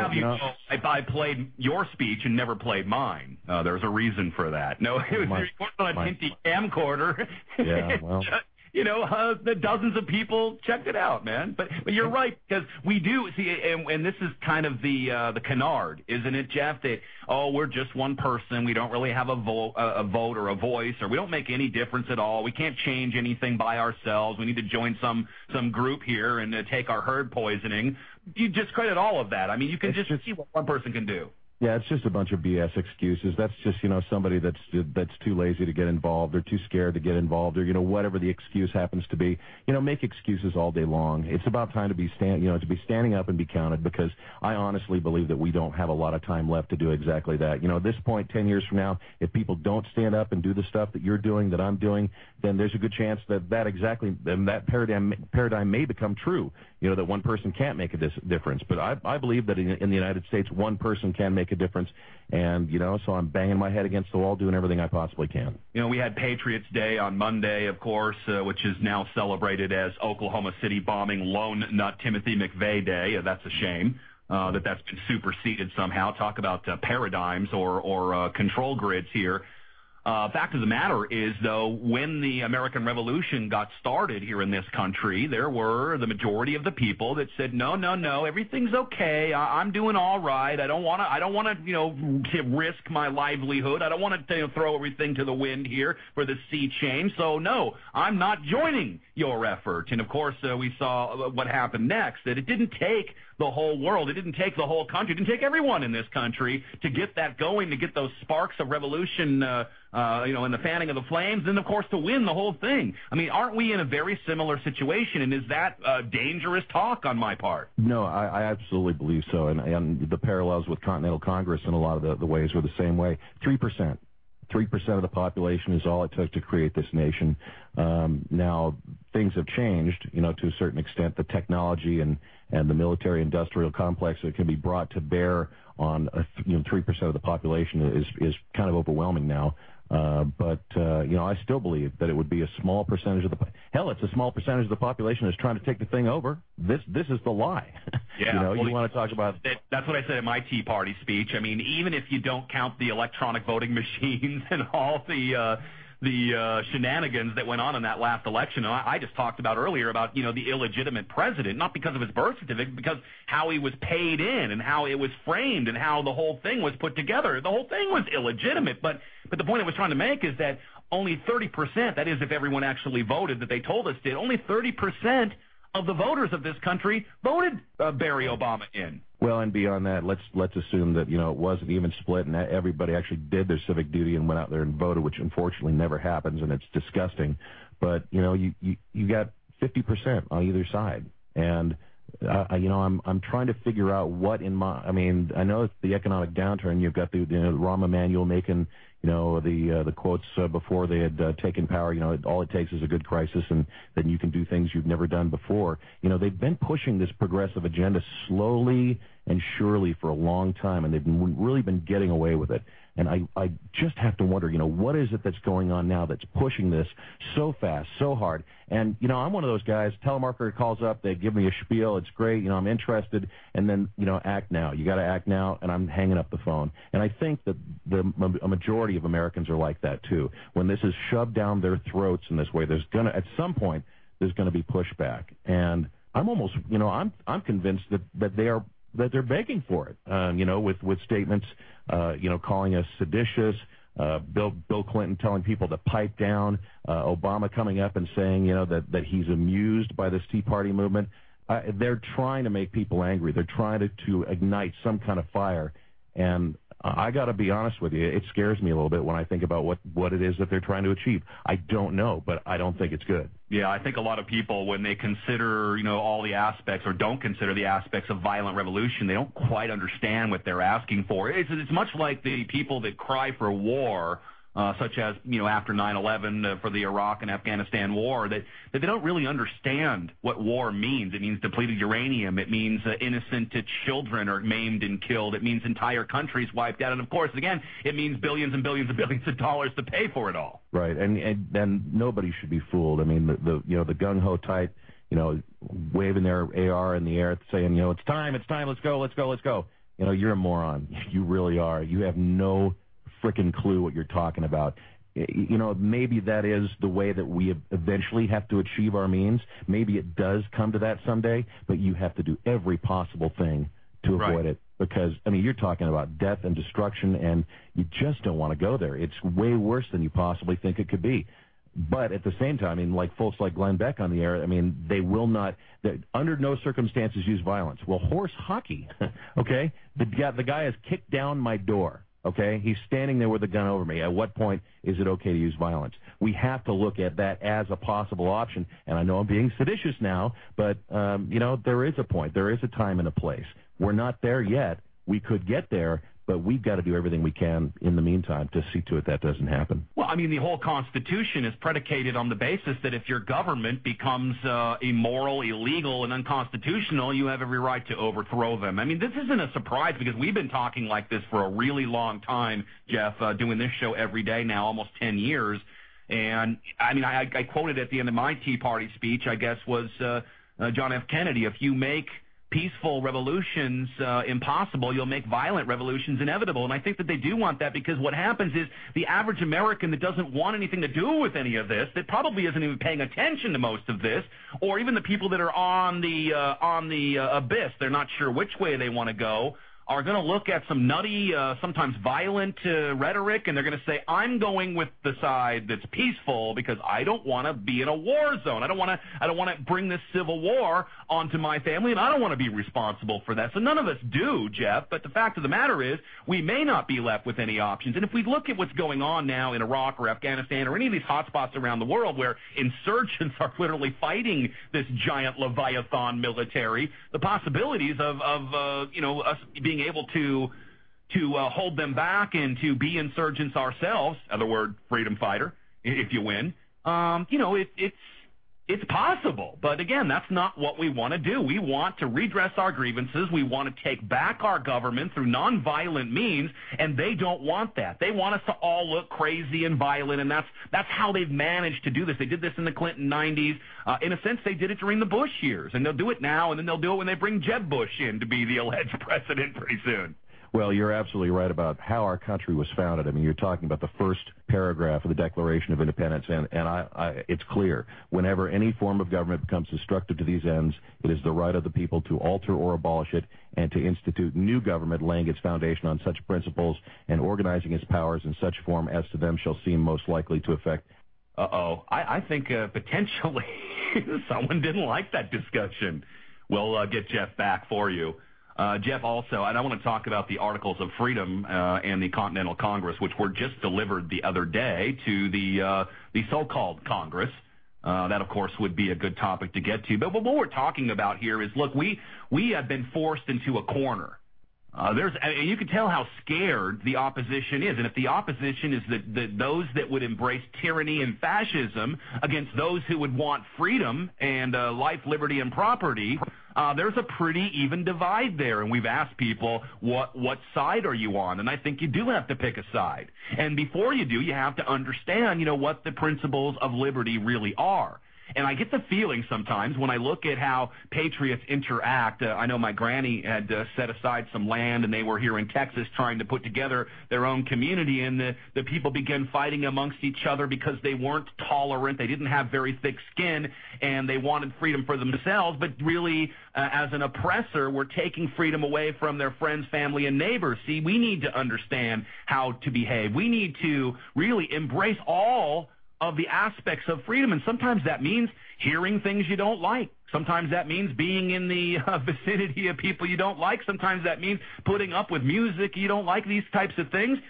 I played your speech and never played mine. There's a reason for that. No, it was recorded on a Tinty camcorder. Yeah, well. The dozens of people checked it out, man. But you're right, because we do see, and this is kind of the canard, isn't it, Jeff? That we're just one person. We don't really have a vote or a voice, or we don't make any difference at all. We can't change anything by ourselves. We need to join some group here and take our herd poisoning. You discredit all of that. I mean, you can just see what one person can do. Yeah, it's just a bunch of BS excuses. That's just, somebody that's too lazy to get involved or too scared to get involved, or, whatever the excuse happens to be. Make excuses all day long. It's about time to be standing up and be counted, because I honestly believe that we don't have a lot of time left to do exactly that. At this point, 10 years from now, if people don't stand up and do the stuff that you're doing, that I'm doing, then there's a good chance that that paradigm may become true. That one person can't make a difference. But I believe that in the United States, one person can make a difference. And, so I'm banging my head against the wall, doing everything I possibly can. We had Patriots Day on Monday, of course, which is now celebrated as Oklahoma City bombing lone nut Timothy McVeigh Day. That's a shame that's been superseded somehow. Talk about paradigms or control grids here. Fact of the matter is, though, when the American Revolution got started here in this country, there were the majority of the people that said, no, everything's okay. I'm doing all right. I don't want to risk my livelihood. I don't want to throw everything to the wind here for the sea change. So, no, I'm not joining your effort. And, of course, we saw what happened next, that it didn't take the whole world. It didn't take the whole country. It didn't take everyone in this country to get that going, to get those sparks of revolution, and the fanning of the flames, and, of course, to win the whole thing. I mean, aren't we in a very similar situation, and is that dangerous talk on my part? No, I absolutely believe so, and the parallels with Continental Congress in a lot of the ways were the same way. 3% of the population is all it took to create this nation. Now, things have changed, to a certain extent. The technology and the military-industrial complex that can be brought to bear on 3% of the population is kind of overwhelming now. But I still believe that it would be a small percentage of it's a small percentage of the population that's trying to take the thing over. This is the lie. Yeah. You want to talk about... That's what I said in my Tea Party speech. I mean, even if you don't count the electronic voting machines and all the shenanigans that went on in that last election. And I just talked about earlier about, the illegitimate president, not because of his birth certificate, because how he was paid in and how it was framed and how the whole thing was put together. The whole thing was illegitimate. But the point I was trying to make is that only 30%, that is if everyone actually voted that they told us did, only 30% of the voters of this country voted Barry Obama in. Well, and beyond that, let's assume that, it wasn't even split and that everybody actually did their civic duty and went out there and voted, which unfortunately never happens, and it's disgusting. But, you got 50% on either side. And, I'm trying to figure out what I know it's the economic downturn. You've got the Rahm Emanuel making, the quotes before they had taken power. All it takes is a good crisis, and then you can do things you've never done before. They've been pushing this progressive agenda slowly and surely for a long time, and they've really been getting away with it. And I just have to wonder, what is it that's going on now that's pushing this so fast, so hard? And, I'm one of those guys, telemarketer calls up, they give me a spiel, it's great, I'm interested, and then, act now. You got to act now, and I'm hanging up the phone. And I think that a majority of Americans are like that, too. When this is shoved down their throats in this way, at some point, there's going to be pushback. And I'm almost, I'm convinced that they're begging for it, with statements, calling us seditious, Bill Clinton telling people to pipe down, Obama coming up and saying, that he's amused by this Tea Party movement. They're trying to make people angry. They're trying to ignite some kind of fire. And I got to be honest with you, it scares me a little bit when I think about what it is that they're trying to achieve. I don't know, but I don't think it's good. Yeah, I think a lot of people, when they consider, all the aspects or don't consider the aspects of violent revolution, they don't quite understand what they're asking for. It's much like the people that cry for war, such as, after 9/11 for the Iraq and Afghanistan war, that they don't really understand what war means. It means depleted uranium. It means innocent children are maimed and killed. It means entire countries wiped out. And, of course, again, it means billions and billions and billions of dollars to pay for it all. Right, and nobody should be fooled. I mean, the gung-ho type, waving their AR in the air saying, it's time, let's go. You're a moron. You really are. You have no frickin' clue what you're talking about. Maybe that is the way that we eventually have to achieve our means. Maybe it does come to that someday, but you have to do every possible thing to avoid it. Because, you're talking about death and destruction, and you just don't want to go there. It's way worse than you possibly think it could be. But at the same time, like folks like Glenn Beck on the air, they will not, under no circumstances, use violence. Well, horse hockey, okay? The guy has kicked down my door. Okay, he's standing there with a gun over me. At what point is it okay to use violence? We have to look at that as a possible option. And I know I'm being seditious now, but, there is a point. There is a time and a place. We're not there yet. We could get there, but we've got to do everything we can in the meantime to see to it that doesn't happen. Well, the whole Constitution is predicated on the basis that if your government becomes immoral, illegal, and unconstitutional, you have every right to overthrow them. This isn't a surprise because we've been talking like this for a really long time, Jeff, doing this show every day now, almost 10 years. And, I quoted at the end of my Tea Party speech, I guess, was John F. Kennedy, if you make peaceful revolutions impossible, you'll make violent revolutions inevitable. And I think that they do want that, because what happens is the average American that doesn't want anything to do with any of this, that probably isn't even paying attention to most of this, or even the people that are on the abyss, they're not sure which way they want to go, are going to look at some nutty, sometimes violent rhetoric, and they're going to say, I'm going with the side that's peaceful because I don't want to be in a war zone. I don't want to bring this civil war onto my family, and I don't want to be responsible for that. So none of us do, Jeff, but the fact of the matter is we may not be left with any options. And if we look at what's going on now in Iraq or Afghanistan or any of these hotspots around the world where insurgents are literally fighting this giant Leviathan military, the possibilities of us being able to hold them back and to be insurgents ourselves, other word, freedom fighter, if you win, it's possible. But again, that's not what we want to do. We want to redress our grievances. We want to take back our government through nonviolent means, and they don't want that. They want us to all look crazy and violent, and that's how they've managed to do this. They did this in the Clinton 90s. In a sense, they did it during the Bush years, and they'll do it now, and then they'll do it when they bring Jeb Bush in to be the alleged president pretty soon. Well, you're absolutely right about how our country was founded. I mean, you're talking about the first paragraph of the Declaration of Independence, and it's clear. Whenever any form of government becomes destructive to these ends, it is the right of the people to alter or abolish it and to institute new government laying its foundation on such principles and organizing its powers in such form as to them shall seem most likely to affect. I think potentially someone didn't like that discussion. We'll get Jeff back for you. Jeff, also, and I want to talk about the Articles of Freedom and the Continental Congress, which were just delivered the other day to the so-called Congress. That, of course, would be a good topic to get to. But what we're talking about here is, look, we have been forced into a corner. You can tell how scared the opposition is. And if the opposition is those that would embrace tyranny and fascism against those who would want freedom and life, liberty, and property, there's a pretty even divide there. And we've asked people, what side are you on? And I think you do have to pick a side. And before you do, you have to understand, what the principles of liberty really are. And I get the feeling sometimes when I look at how patriots interact. I know my granny had set aside some land, and they were here in Texas trying to put together their own community, and the people began fighting amongst each other because they weren't tolerant. They didn't have very thick skin, and they wanted freedom for themselves, but really, as an oppressor, were taking freedom away from their friends, family, and neighbors. See, we need to understand how to behave. We need to really embrace all of the aspects of freedom, and sometimes that means hearing things you don't like. Sometimes that means being in the vicinity of people you don't like. Sometimes that means putting up with music you don't like, these types of things.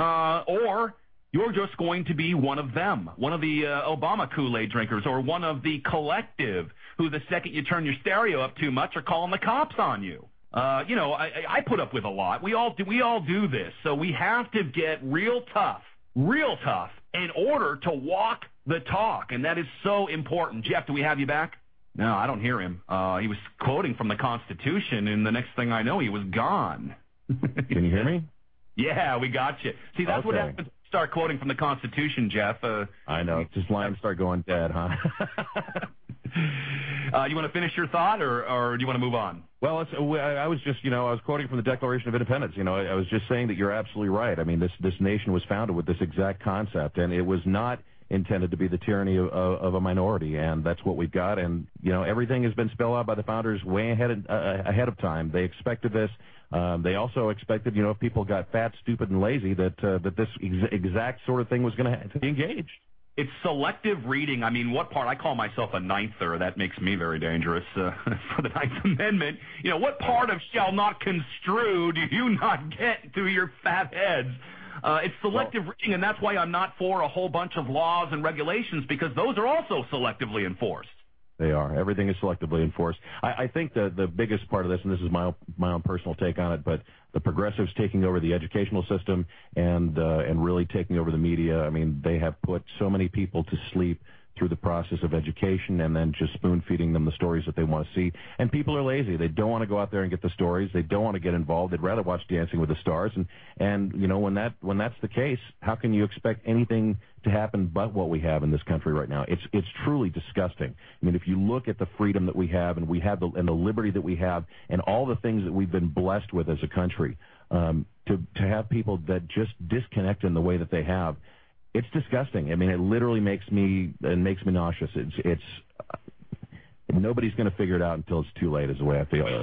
Or you're just going to be one of them, one of the Obama Kool-Aid drinkers, or one of the collective who the second you turn your stereo up too much are calling the cops on you. I put up with a lot. We all do this. So we have to get real tough, in order to walk the talk, and that is so important. Jeff, do we have you back? No, I don't hear him. He was quoting from the Constitution, and the next thing I know, he was gone. Can you hear me? Yeah, we got you. See, that's what happens when you start quoting from the Constitution, Jeff. I know. Just lines start going dead, huh? You want to finish your thought, or do you want to move on? Well, I was just, I was quoting from the Declaration of Independence. I was just saying that you're absolutely right. I mean, this nation was founded with this exact concept, and it was not intended to be the tyranny of a minority, and that's what we've got. And everything has been spelled out by the founders way ahead of time. They expected this. They also expected, if people got fat, stupid, and lazy, that this exact sort of thing was going to be engaged. It's selective reading. I mean, what part? I call myself a ninether. That makes me very dangerous for the Ninth Amendment. What part of shall not construe do you not get through your fat heads? It's selective reading, and that's why I'm not for a whole bunch of laws and regulations, because those are also selectively enforced. They are. Everything is selectively enforced. I think the biggest part of this, and this is my own personal take on it, but the progressives taking over the educational system and really taking over the media. I mean, they have put so many people to sleep through the process of education and then just spoon-feeding them the stories that they want to see. And people are lazy. They don't want to go out there and get the stories. They don't want to get involved. They'd rather watch Dancing with the Stars. And when that's the case, how can you expect anything to happen but what we have in this country right now? It's truly disgusting. I mean, if you look at the freedom that we have and the liberty that we have and all the things that we've been blessed with as a country, to have people that just disconnect in the way that they have, it's disgusting. I mean, it literally makes me nauseous. It's nobody's going to figure it out until it's too late. Is the way I feel.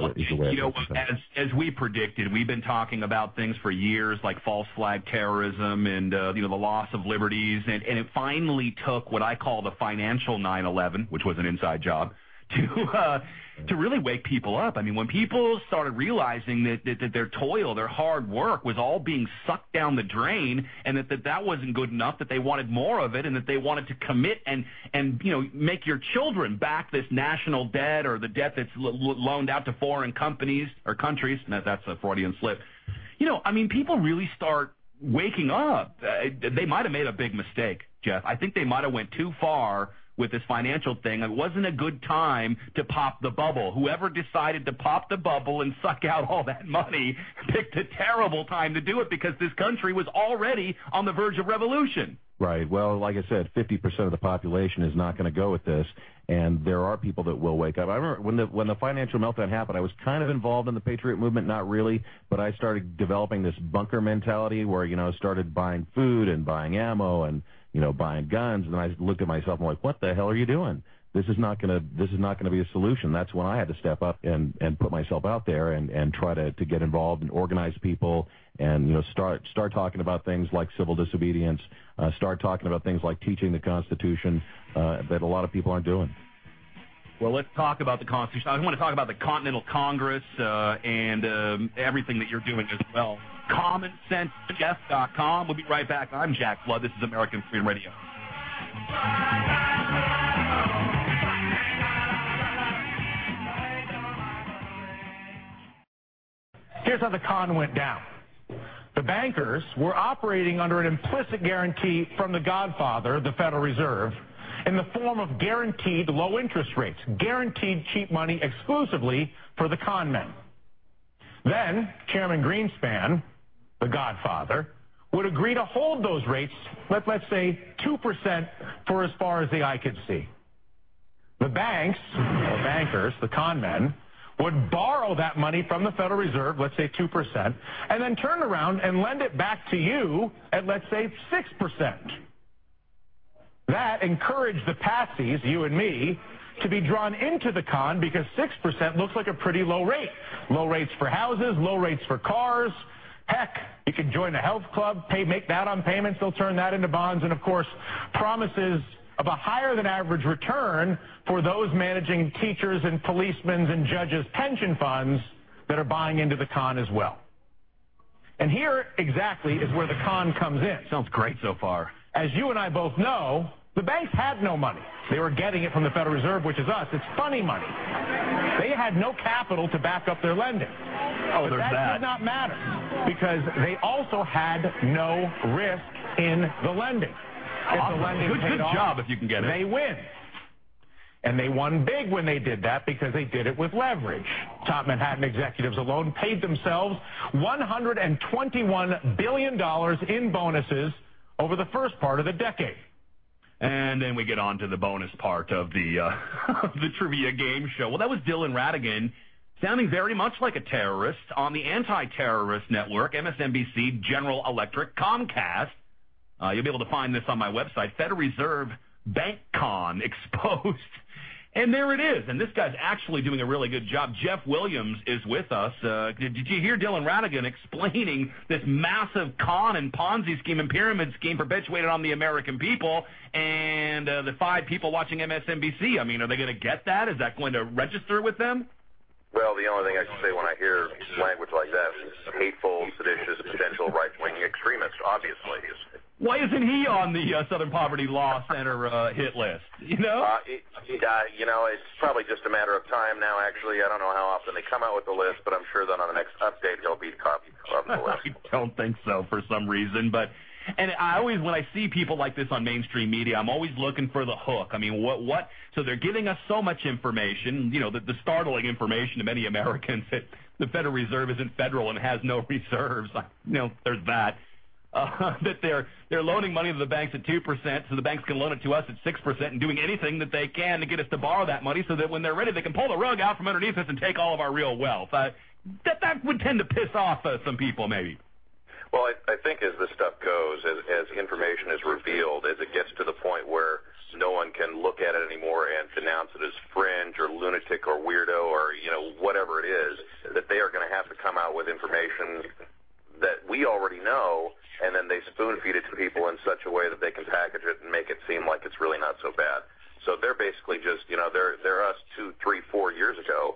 As we predicted, we've been talking about things for years, like false flag terrorism and the loss of liberties, and it finally took what I call the financial 9/11, which was an inside job, to really wake people up. I mean, when people started realizing that their toil, their hard work was all being sucked down the drain, and that wasn't good enough, that they wanted more of it, and that they wanted to commit and make your children back this national debt or the debt that's loaned out to foreign companies or countries. That's a Freudian slip. I mean, people really start waking up. They might have made a big mistake, Jeff. I think they might have went too far with this financial thing. It wasn't a good time to pop the bubble. Whoever decided to pop the bubble and suck out all that money picked a terrible time to do it, because this country was already on the verge of revolution. Right. Well, like I said, 50% of the population is not going to go with this, and there are people that will wake up. I remember when the financial meltdown happened, I was kind of involved in the Patriot movement, not really, but I started developing this bunker mentality where, I started buying food and buying ammo and, buying guns, and I looked at myself and I'm like, what the hell are you doing? This is not going to be a solution. That's when I had to step up and put myself out there and try to get involved and organize people and start talking about things like civil disobedience, start talking about things like teaching the Constitution that a lot of people aren't doing. Well, let's talk about the Constitution. I want to talk about the Continental Congress and everything that you're doing as well. CommonSenseJeff.com. We'll be right back. I'm Jack Flood. This is American Freedom Radio. Here's how the con went down. The bankers were operating under an implicit guarantee from the Godfather, the Federal Reserve, in the form of guaranteed low interest rates, guaranteed cheap money exclusively for the con men. Then Chairman Greenspan, the Godfather, would agree to hold those rates, let's say 2% for as far as the eye could see. The banks, or bankers, the con men, would borrow that money from the Federal Reserve, let's say 2%, and then turn around and lend it back to you at, let's say, 6%. That encouraged the patsies, you and me, to be drawn into the con because 6% looks like a pretty low rate. Low rates for houses, low rates for cars. Heck, you can join a health club, make that on payments, they'll turn that into bonds, and of course, promises of a higher than average return for those managing teachers and policemen's and judges' pension funds that are buying into the con as well. And here exactly is where the con comes in. Sounds great so far. As you and I both know, the banks had no money. They were getting it from the Federal Reserve, which is us. It's funny money. They had no capital to back up their lending. Oh, but that did not matter because they also had no risk in the lending. Awesome. If the lending good job if you can get it. They win. And they won big when they did that because they did it with leverage. Top Manhattan executives alone paid themselves $121 billion in bonuses over the first part of the decade. And then we get on to the bonus part of the trivia game show. Well, that was Dylan Ratigan, sounding very much like a terrorist on the anti-terrorist network, MSNBC, General Electric, Comcast. You'll be able to find this on my website, Federal Reserve Bank Con Exposed. And there it is. And this guy's actually doing a really good job. Jeff Williams is with us. Did you hear Dylan Ratigan explaining this massive con and Ponzi scheme and pyramid scheme perpetuated on the American people and the 5 people watching MSNBC? I mean, are they going to get that? Is that going to register with them? Well, the only thing I can say when I hear language like that is hateful, seditious, potential right-wing extremist, obviously. Why isn't he on the Southern Poverty Law Center hit list? You know, it's probably just a matter of time now, actually. I don't know how often they come out with the list, but I'm sure that on the next update he'll be top of the list. I don't think so for some reason, and I always, when I see people like this on mainstream media, I'm always looking for the hook. I mean, what? So they're giving us so much information, the startling information to many Americans that the Federal Reserve isn't federal and has no reserves. There's that. That they're loaning money to the banks at 2%, so the banks can loan it to us at 6%, and doing anything that they can to get us to borrow that money, so that when they're ready, they can pull the rug out from underneath us and take all of our real wealth. That would tend to piss off some people, maybe. Well, I think as this stuff goes, as information is revealed, as it gets to the point where no one can look at it anymore and denounce it as fringe or lunatic or weirdo or whatever it is, that they are going to have to come out with information that we already know, and then they spoon feed it to people in such a way that they can package it and make it seem like it's really not so bad. So they're basically just, they're us 2, 3, 4 years ago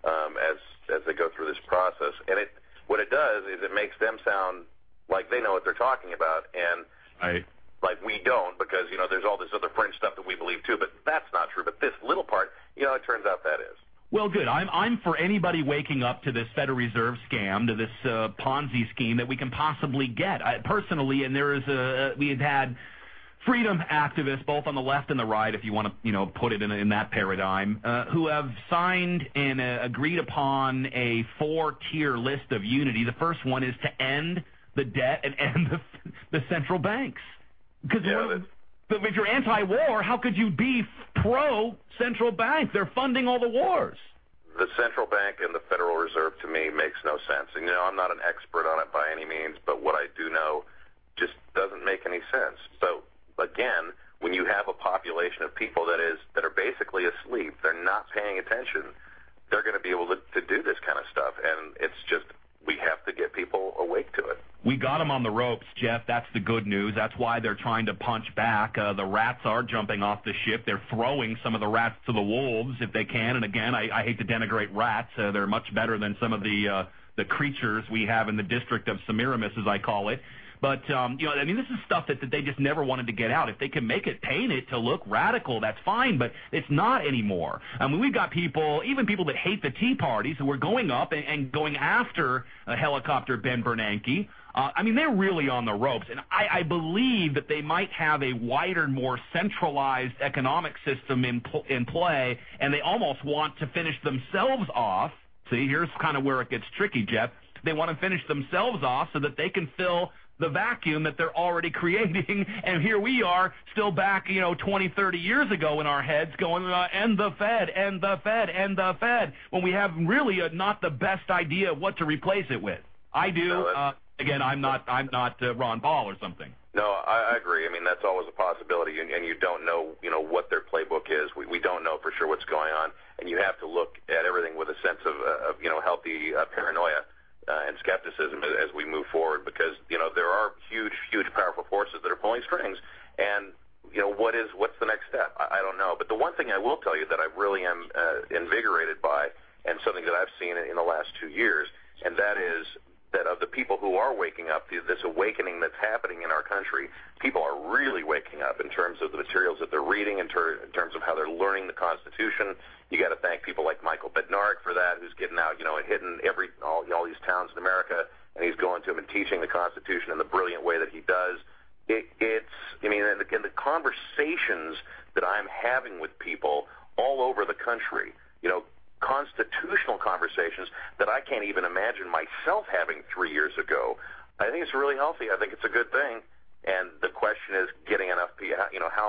as they go through this process. And what it does is it makes them sound like they know what they're talking about, and like we don't, because, there's all this other fringe stuff that we believe too, but that's not true. But this little part, it turns out that is. Well, good. I'm for anybody waking up to this Federal Reserve scam, to this Ponzi scheme that we can possibly get. Personally, and we had freedom activists, both on the left and the right, if you want to, put it in that paradigm, who have signed and agreed upon a 4-tier list of unity. The first one is to end the debt and end the central banks. Because if you're anti-war, how could you be pro-central bank? They're funding all the wars. The central bank and the Federal Reserve, to me, makes no sense. And, I'm not an expert on it by any means, but what I do know just doesn't make any sense. So, again, when you have a population of people that are basically asleep, they're not paying attention, they're going to be able to do this kind of stuff. And it's just, we have to get people awake to it. We got them on the ropes, Jeff. That's the good news. That's why they're trying to punch back. The rats are jumping off the ship. They're throwing some of the rats to the wolves if they can. And again, I hate to denigrate rats. They're much better than some of the creatures we have in the district of Semiramis, as I call it. But, this is stuff that they just never wanted to get out. If they can make it, paint it to look radical, that's fine, but it's not anymore. I mean, we've got people, even people that hate the Tea Parties, who are going up and going after helicopter Ben Bernanke. They're really on the ropes, and I believe that they might have a wider, more centralized economic system in play, and they almost want to finish themselves off. See, here's kind of where it gets tricky, Jeff. They want to finish themselves off so that they can fill the vacuum that they're already creating, and here we are still back 20, 30 years ago in our heads going, end the Fed, end the Fed, end the Fed, when we have really not the best idea of what to replace it with. I do. Again, I'm not Ron Paul or something. No, I agree. That's always a possibility, and you don't know, what their playbook is. We don't know for sure what's going on, and you have to look at everything with a sense of healthy paranoia and skepticism as we move forward, because there are huge, powerful forces that are pulling strings, and what's the next step? I don't know. But the one thing I will tell you that I really am invigorated by, and something that I've seen in the last 2 years, and that is that of the people who are waking up, this awakening that's happening in our country, people are really waking up in terms of the materials that they're reading, in terms of how they're learning the Constitution. You got to thank people like Michael Bednarik for that, who's getting out, and hitting all these towns in America, and he's going to them and teaching the Constitution in the brilliant way that he does. The conversations that I'm having with people all over the country, constitutional conversations that I can't even imagine myself having 3 years ago. I think it's really healthy. I think it's a good thing. And the question is getting enough people.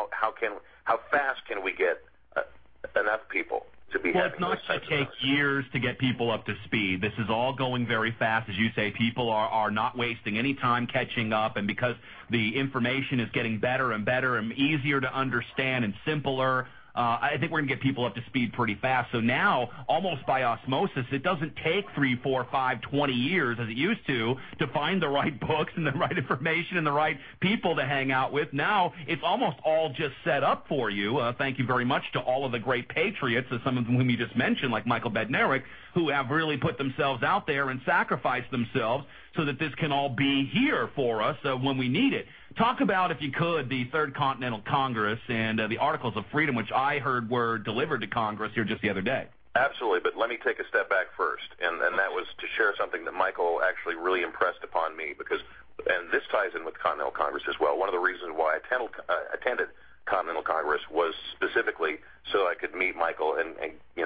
How fast can we get enough people to be having? Well, it's not going to take years to get people up to speed. This is all going very fast. As you say, people are not wasting any time catching up, and because the information is getting better and better and easier to understand and simpler, I think we're going to get people up to speed pretty fast. So now, almost by osmosis, it doesn't take 3, 4, 5, 20 years, as it used to find the right books and the right information and the right people to hang out with. Now, it's almost all just set up for you. Thank you very much to all of the great patriots, some of whom you just mentioned, like Michael Bednarik, who have really put themselves out there and sacrificed themselves so that this can all be here for us when we need it. Talk about, if you could, the Third Continental Congress and the Articles of Freedom, which I heard were delivered to Congress here just the other day. Absolutely, but let me take a step back first, and that was to share something that Michael actually really impressed upon me, and this ties in with Continental Congress as well. One of the reasons why I attended Continental Congress was specifically so I could meet Michael and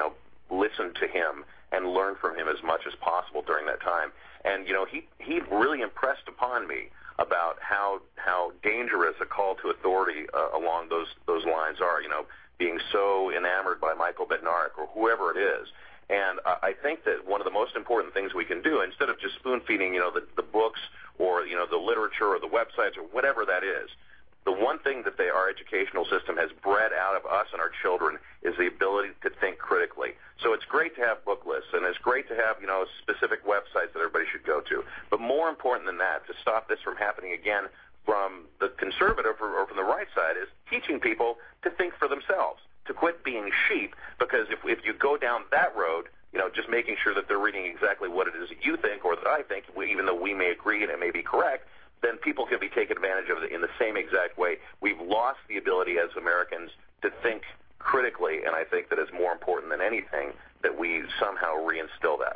listen to him and learn from him as much as possible during that time. And he really impressed upon me about how dangerous a call to authority along those lines are, being so enamored by Michael Bednarik or whoever it is. And I think that one of the most important things we can do, instead of just spoon-feeding, the books or, the literature or the websites or whatever that is, the one thing that our educational system has bred out of us and our children is the ability to think critically. So it's great to have book lists, and it's great to have, specific websites that everybody should go to. But more important than that, to stop this from happening again from the conservative or from the right side, is teaching people to think for themselves, to quit being sheep, because if you go down that road, just making sure that they're reading exactly what it is that you think or that I think, even though we may agree and it may be correct, then people can be taken advantage of in the same exact way. We've lost the ability as Americans to think critically, and I think that it's more important than anything that we somehow reinstill that.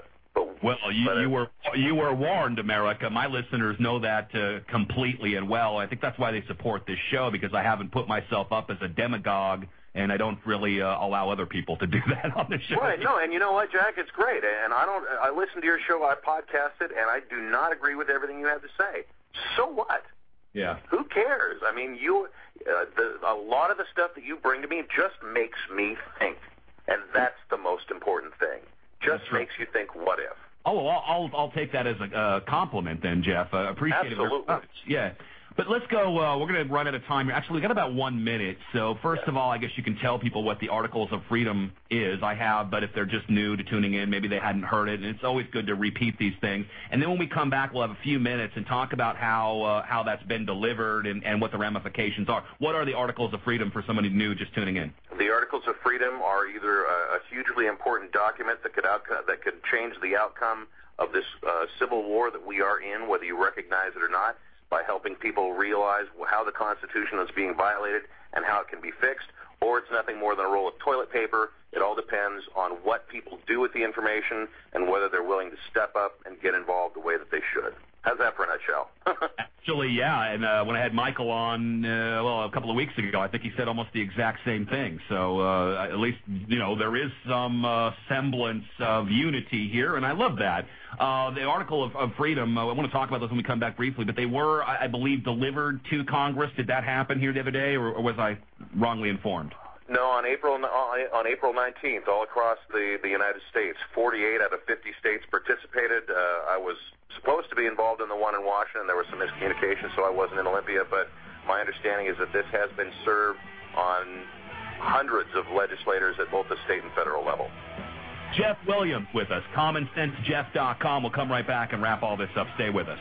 You were warned, America. My listeners know that completely and well. I think that's why they support this show, because I haven't put myself up as a demagogue, and I don't really allow other people to do that on the show. Right, no, and you know what, Jack? It's great, and I listen to your show, I podcast it, and I do not agree with everything you have to say. So what? Yeah. Who cares? I mean, a lot of the stuff that you bring to me just makes me think, and that's the most important thing. Just makes you think, what if? Oh, well, I'll take that as a compliment then, Jeff. Appreciate it very much. Yeah. But let's go. We're going to run out of time here. Actually, we've got about 1 minute. So first of all, I guess you can tell people what the Articles of Freedom is. I have, but if they're just new to tuning in, maybe they hadn't heard it. And it's always good to repeat these things. And then when we come back, we'll have a few minutes and talk about how that's been delivered and what the ramifications are. What are the Articles of Freedom for somebody new just tuning in? The Articles of Freedom are either a hugely important document that could change the outcome of this civil war that we are in, whether you recognize it or not, by helping people realize how the Constitution is being violated and how it can be fixed, or it's nothing more than a roll of toilet paper. It all depends on what people do with the information and whether they're willing to step up and get involved the way that they should. How's that for a nutshell? Actually, yeah, and when I had Michael on, a couple of weeks ago, I think he said almost the exact same thing. So at least, there is some semblance of unity here, and I love that. The Article of Freedom, I want to talk about those when we come back briefly, but they were, I believe, delivered to Congress. Did that happen here the other day, or was I wrongly informed? No, on April 19th, all across the United States, 48 out of 50 states participated. I was supposed to be involved in the one in Washington. There was some miscommunication, so I wasn't in Olympia, but my understanding is that this has been served on hundreds of legislators at both the state and federal level. Jeff Williams with us, CommonSenseJeff.com. We'll come right back and wrap all this up. Stay with us.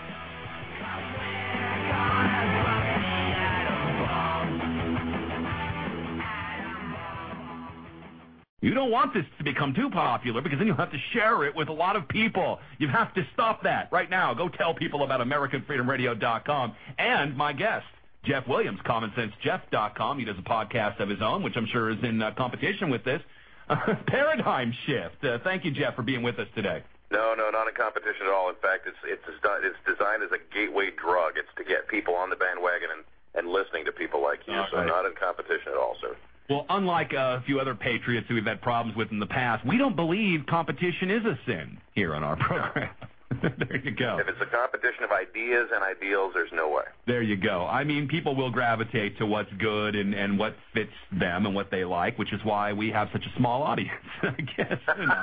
You don't want this to become too popular because then you'll have to share it with a lot of people. You have to stop that right now. Go tell people about AmericanFreedomRadio.com. And my guest, Jeff Williams, CommonSenseJeff.com. He does a podcast of his own, which I'm sure is in competition with this. Paradigm Shift. Thank you, Jeff, for being with us today. No, not in competition at all. In fact, it's designed as a gateway drug. It's to get people on the bandwagon and listening to people like you. So not in competition at all, sir. Well, unlike a few other patriots who we've had problems with in the past, we don't believe competition is a sin here on our program. There you go. If it's a competition of ideas and ideals, there's no way. There you go. I mean, people will gravitate to what's good and what fits them and what they like, which is why we have such a small audience, I guess.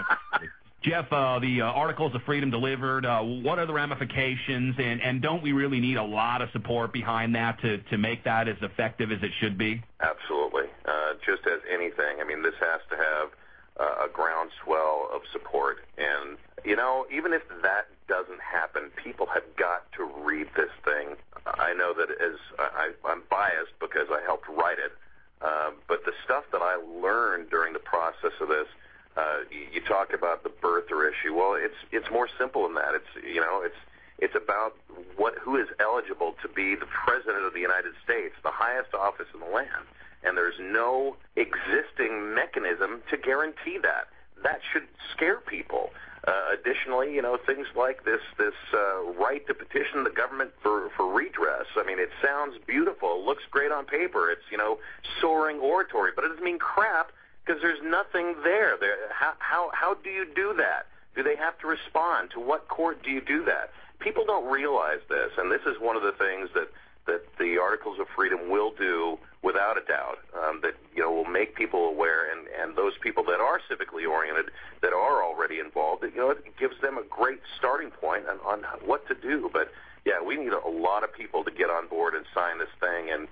Jeff, the Articles of Freedom delivered. What are the ramifications, and don't we really need a lot of support behind that to make that as effective as it should be? Absolutely. Just as anything, I mean, this has to have a groundswell of support. And, even if that doesn't happen, people have got to read this thing. I know that I'm biased because I helped write it, but the stuff that I learned during the process of this, you talk about the birther issue. Well, it's more simple than that. It's about who is eligible to be the president of the United States, the highest office in the land. And there's no existing mechanism to guarantee that. That should scare people. Additionally, things like this right to petition the government for redress. I mean, it sounds beautiful. It looks great on paper. It's, soaring oratory, but it doesn't mean crap because there's nothing there. How do you do that? Do they have to respond? To what court do you do that? People don't realize this, and this is one of the things that the Articles of Freedom will do without a doubt, that will make people aware, and those people that are civically oriented, that are already involved, it gives them a great starting point on what to do. But yeah, we need a lot of people to get on board and sign this thing, and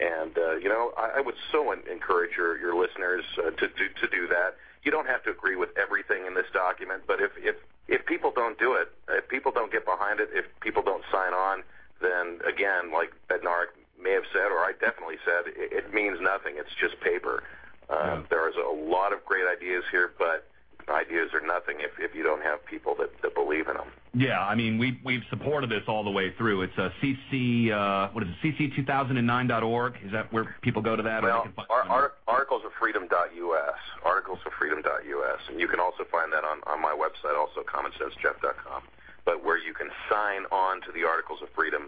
I would so encourage your listeners to do that. You don't have to agree with everything in this document, but if people don't do it, if people don't get behind it, if people don't sign on, then again, like Bednarik may have said, or I definitely said, it means nothing. It's just paper. There's a lot of great ideas here, but ideas are nothing if you don't have people that believe in them. Yeah, I mean, we've supported this all the way through. It's CC2009.org. Is that where people go to that? Well, articlesofreedom.us, articlesofreedom.us, and you can also find that on my website, also CommonSenseJeff.com. But where you can sign on to the Articles of Freedom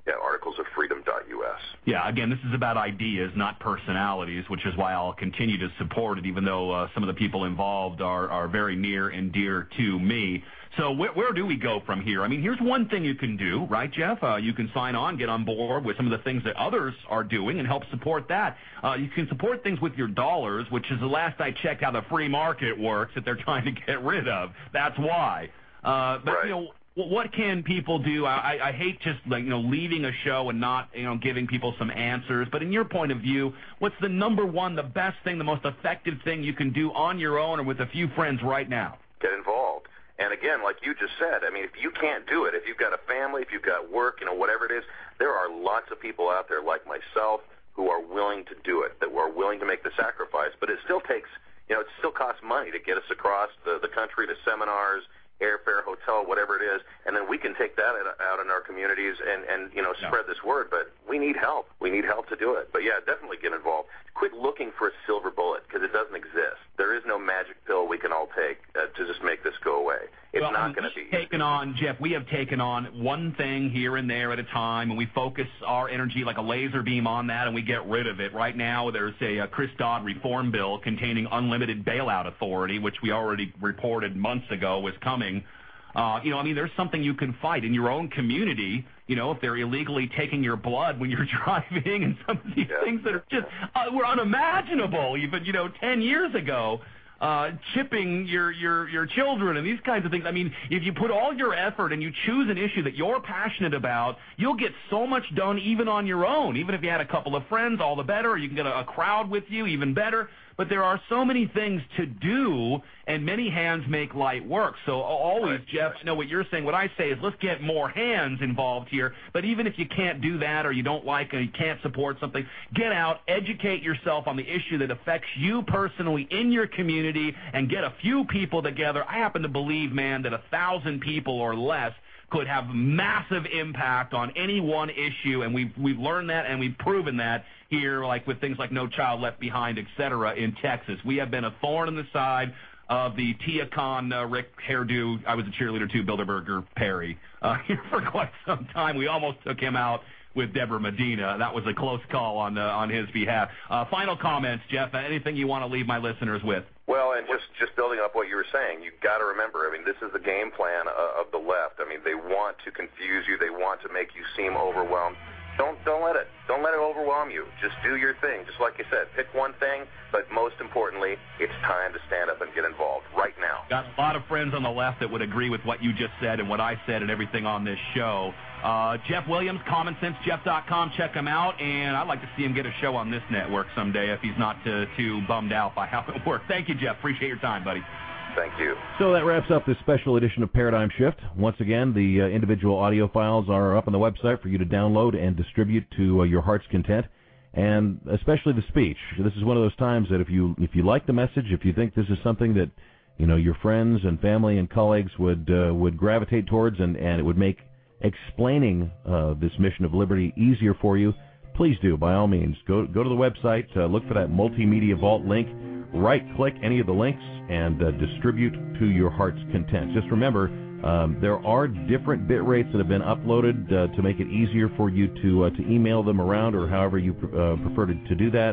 articlesoffreedom.us. Yeah, again, this is about ideas, not personalities, which is why I'll continue to support it, even though some of the people involved are very near and dear to me. So where do we go from here? I mean, here's one thing you can do, right, Jeff? You can sign on, get on board with some of the things that others are doing and help support that. You can support things with your dollars, which is the last I checked how the free market works that they're trying to get rid of. That's why. But, right. you know, what can people do? I hate just leaving a show and not giving people some answers. But in your point of view, what's the number one, the best thing, the most effective thing you can do on your own or with a few friends right now? Get involved. And again, like you just said, I mean, if you can't do it, if you've got a family, if you've got work, whatever it is, there are lots of people out there like myself who are willing to do it, that are willing to make the sacrifice. But it still takes, it still costs money to get us across the country to seminars, airfare, hotel, whatever it is, and then we can take that out in our communities and spread this word. But we need help. We need help to do it. But yeah, definitely get involved. Quit looking for a silver bullet because it doesn't exist. There is no magic pill we can all take to just make this go away. It's not going to be Jeff, we have taken on one thing here and there at a time, and we focus our energy like a laser beam on that, and we get rid of it. Right now, there's a Chris Dodd reform bill containing unlimited bailout authority, which we already reported months ago was coming. There's something you can fight in your own community, if they're illegally taking your blood when you're driving and some of these things that are just were unimaginable even, 10 years ago. Chipping your children and these kinds of things. I mean, if you put all your effort and you choose an issue that you're passionate about, you'll get so much done even on your own. Even if you had a couple of friends, all the better. Or you can get a crowd with you, even better. But there are so many things to do, and many hands make light work. So always, Jeff, I know what you're saying. What I say is let's get more hands involved here. But even if you can't do that or you don't like or you can't support something, get out, educate yourself on the issue that affects you personally in your community, and get a few people together. I happen to believe, man, that 1,000 people or less could have massive impact on any one issue, and we've learned that and we've proven that here, like with things like No Child Left Behind, et cetera, in Texas. We have been a thorn in the side of the Tia Khan, Rick hairdo, I was a cheerleader too, Bilderberger Perry, here for quite some time. We almost took him out with Deborah Medina. That was a close call on his behalf. Final comments, Jeff, anything you want to leave my listeners with? Well, and just building up what you were saying, you've got to remember, I mean, this is the game plan of the left. I mean, they want to confuse you. They want to make you seem overwhelmed. Don't let it overwhelm you. Just do your thing. Just like you said, pick one thing, but most importantly, it's time to stand up and get involved right now. Got a lot of friends on the left that would agree with what you just said and what I said and everything on this show. Jeff Williams, CommonSenseJeff.com. Check him out, and I'd like to see him get a show on this network someday if he's not too bummed out by how it works. Thank you, Jeff. Appreciate your time, buddy. Thank you. So that wraps up this special edition of Paradigm Shift. Once again, the individual audio files are up on the website for you to download and distribute to your heart's content, and especially the speech. This is one of those times that if you like the message, if you think this is something that your friends and family and colleagues would gravitate towards, and it would make explaining this mission of liberty easier for you, please do, by all means. Go to the website, look for that Multimedia Vault link, right-click any of the links, and distribute to your heart's content. Just remember, there are different bit rates that have been uploaded to make it easier for you to email them around, or however you prefer to do that.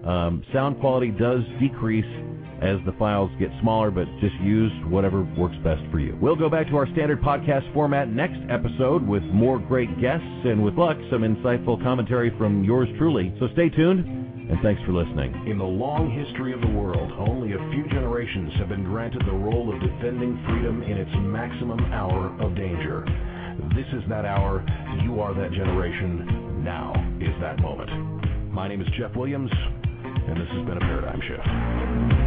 Sound quality does decrease as the files get smaller, but just use whatever works best for you. We'll go back to our standard podcast format next episode with more great guests and, with luck, some insightful commentary from yours truly. So stay tuned, and thanks for listening. In the long history of the world, only a few generations have been granted the role of defending freedom in its maximum hour of danger. This is that hour. You are that generation. Now is that moment. My name is Jeff Williams, and this has been a Paradigm Shift.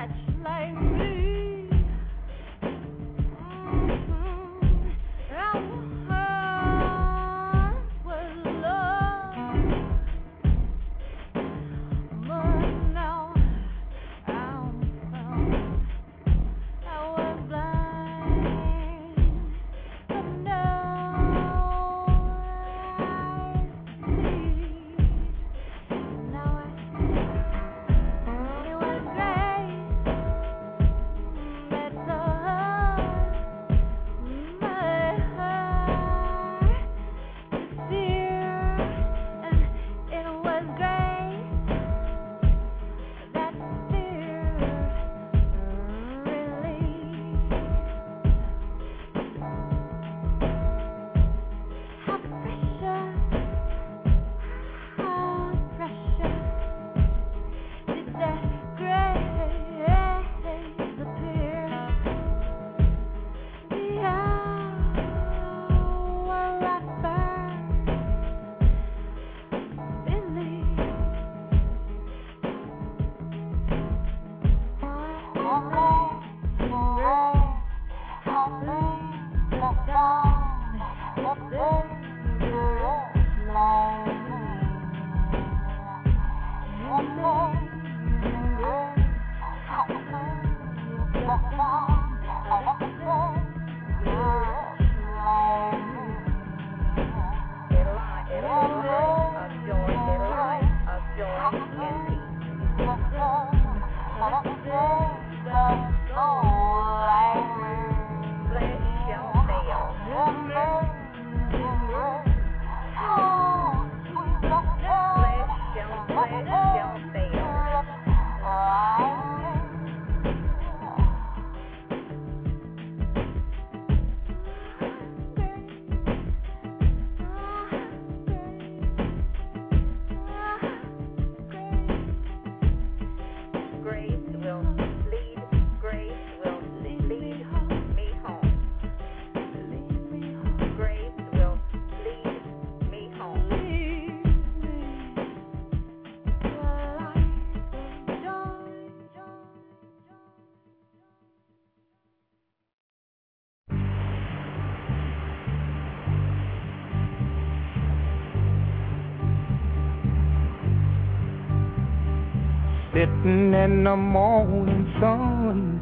Sitting in the morning sun,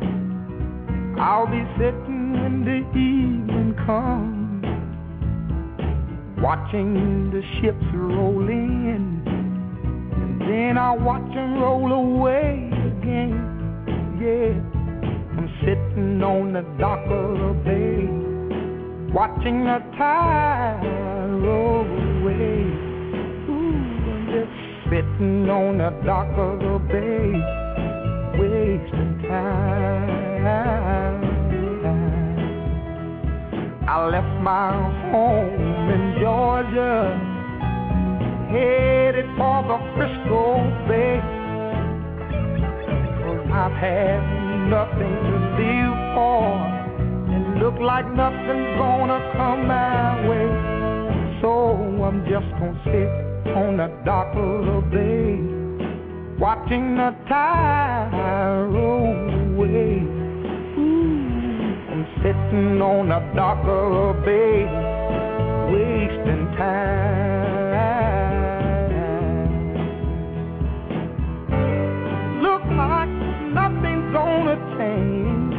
I'll be sitting when the evening comes, watching the ships roll in, and then I'll watch them roll away again. Yeah, I'm sitting on the dock of the bay, watching the tide roll away. Ooh, I'm just sitting on the dock of the bay, wasting time. I left my home in Georgia, headed for the Frisco Bay, 'cause I've had nothing to live for, and look like nothing's gonna come my way. So I'm just gonna sit on the dock of the bay, watching the tide roll away. Ooh, I'm sitting on the dock of the bay, wasting time. Look like nothing's gonna change,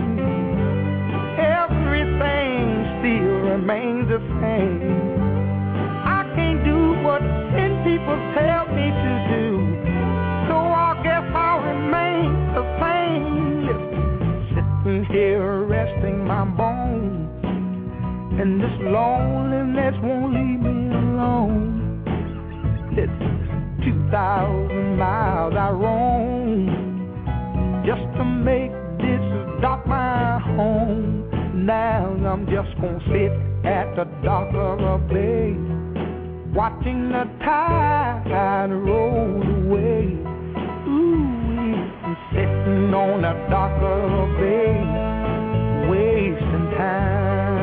everything still remains the same. I can't do what 10 people tell me to do, so I guess I'll remain the same. Listen, sitting here resting my bones, and this loneliness won't leave me alone. Listen, 2,000 miles I roam just to make this dock my home. Now I'm just gonna sit at the dock of a bay, watching the tide roll away. Ooh, I'm sitting on the dock of a bay, wasting time.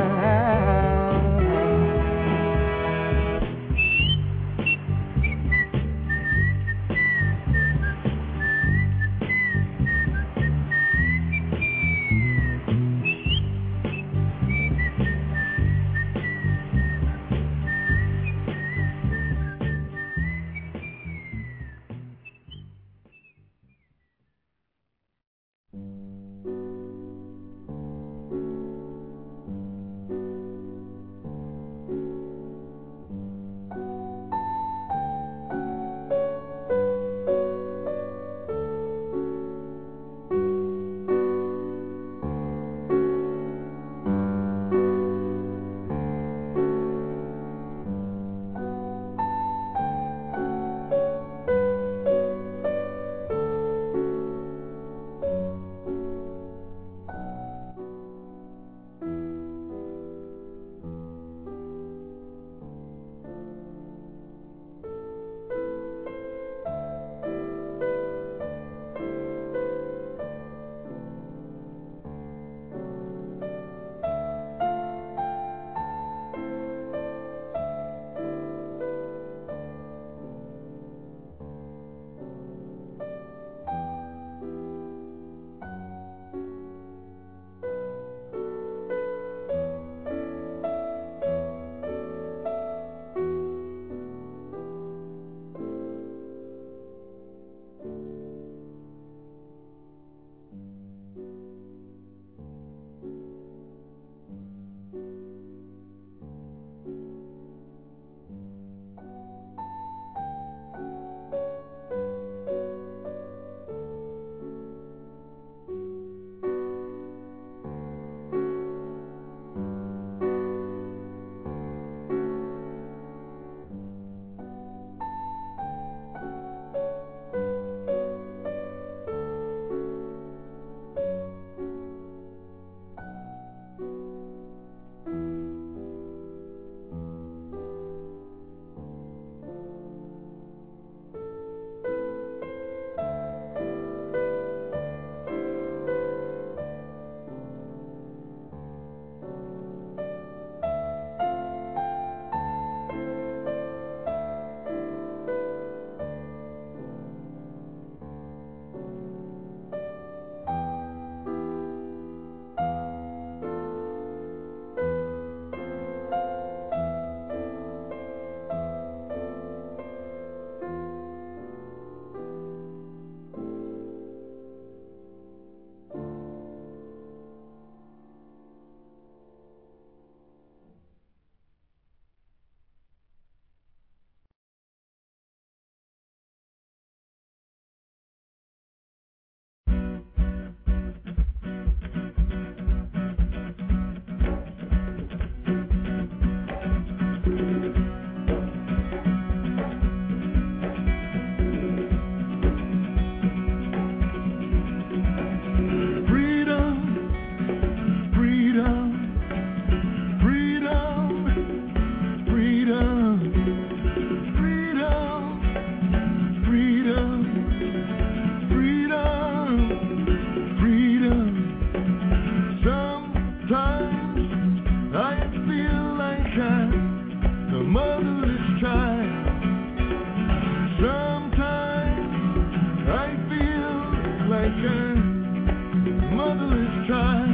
motherless child.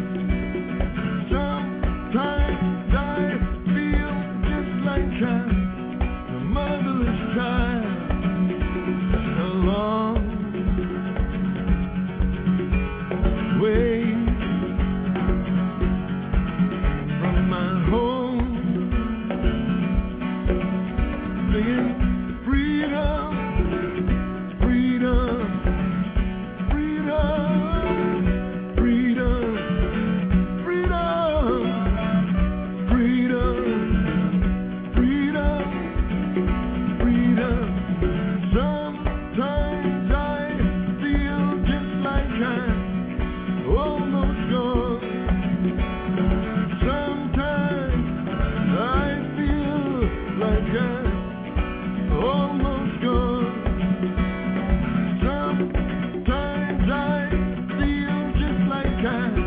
Sometimes I feel just like a motherless child. A long way from my home, singing freedom, freedom, freedom, freedom, freedom, freedom, freedom, freedom. Sometimes I feel just like I'm almost gone. Sometimes I feel like I'm almost gone. Sometimes I feel just like I'm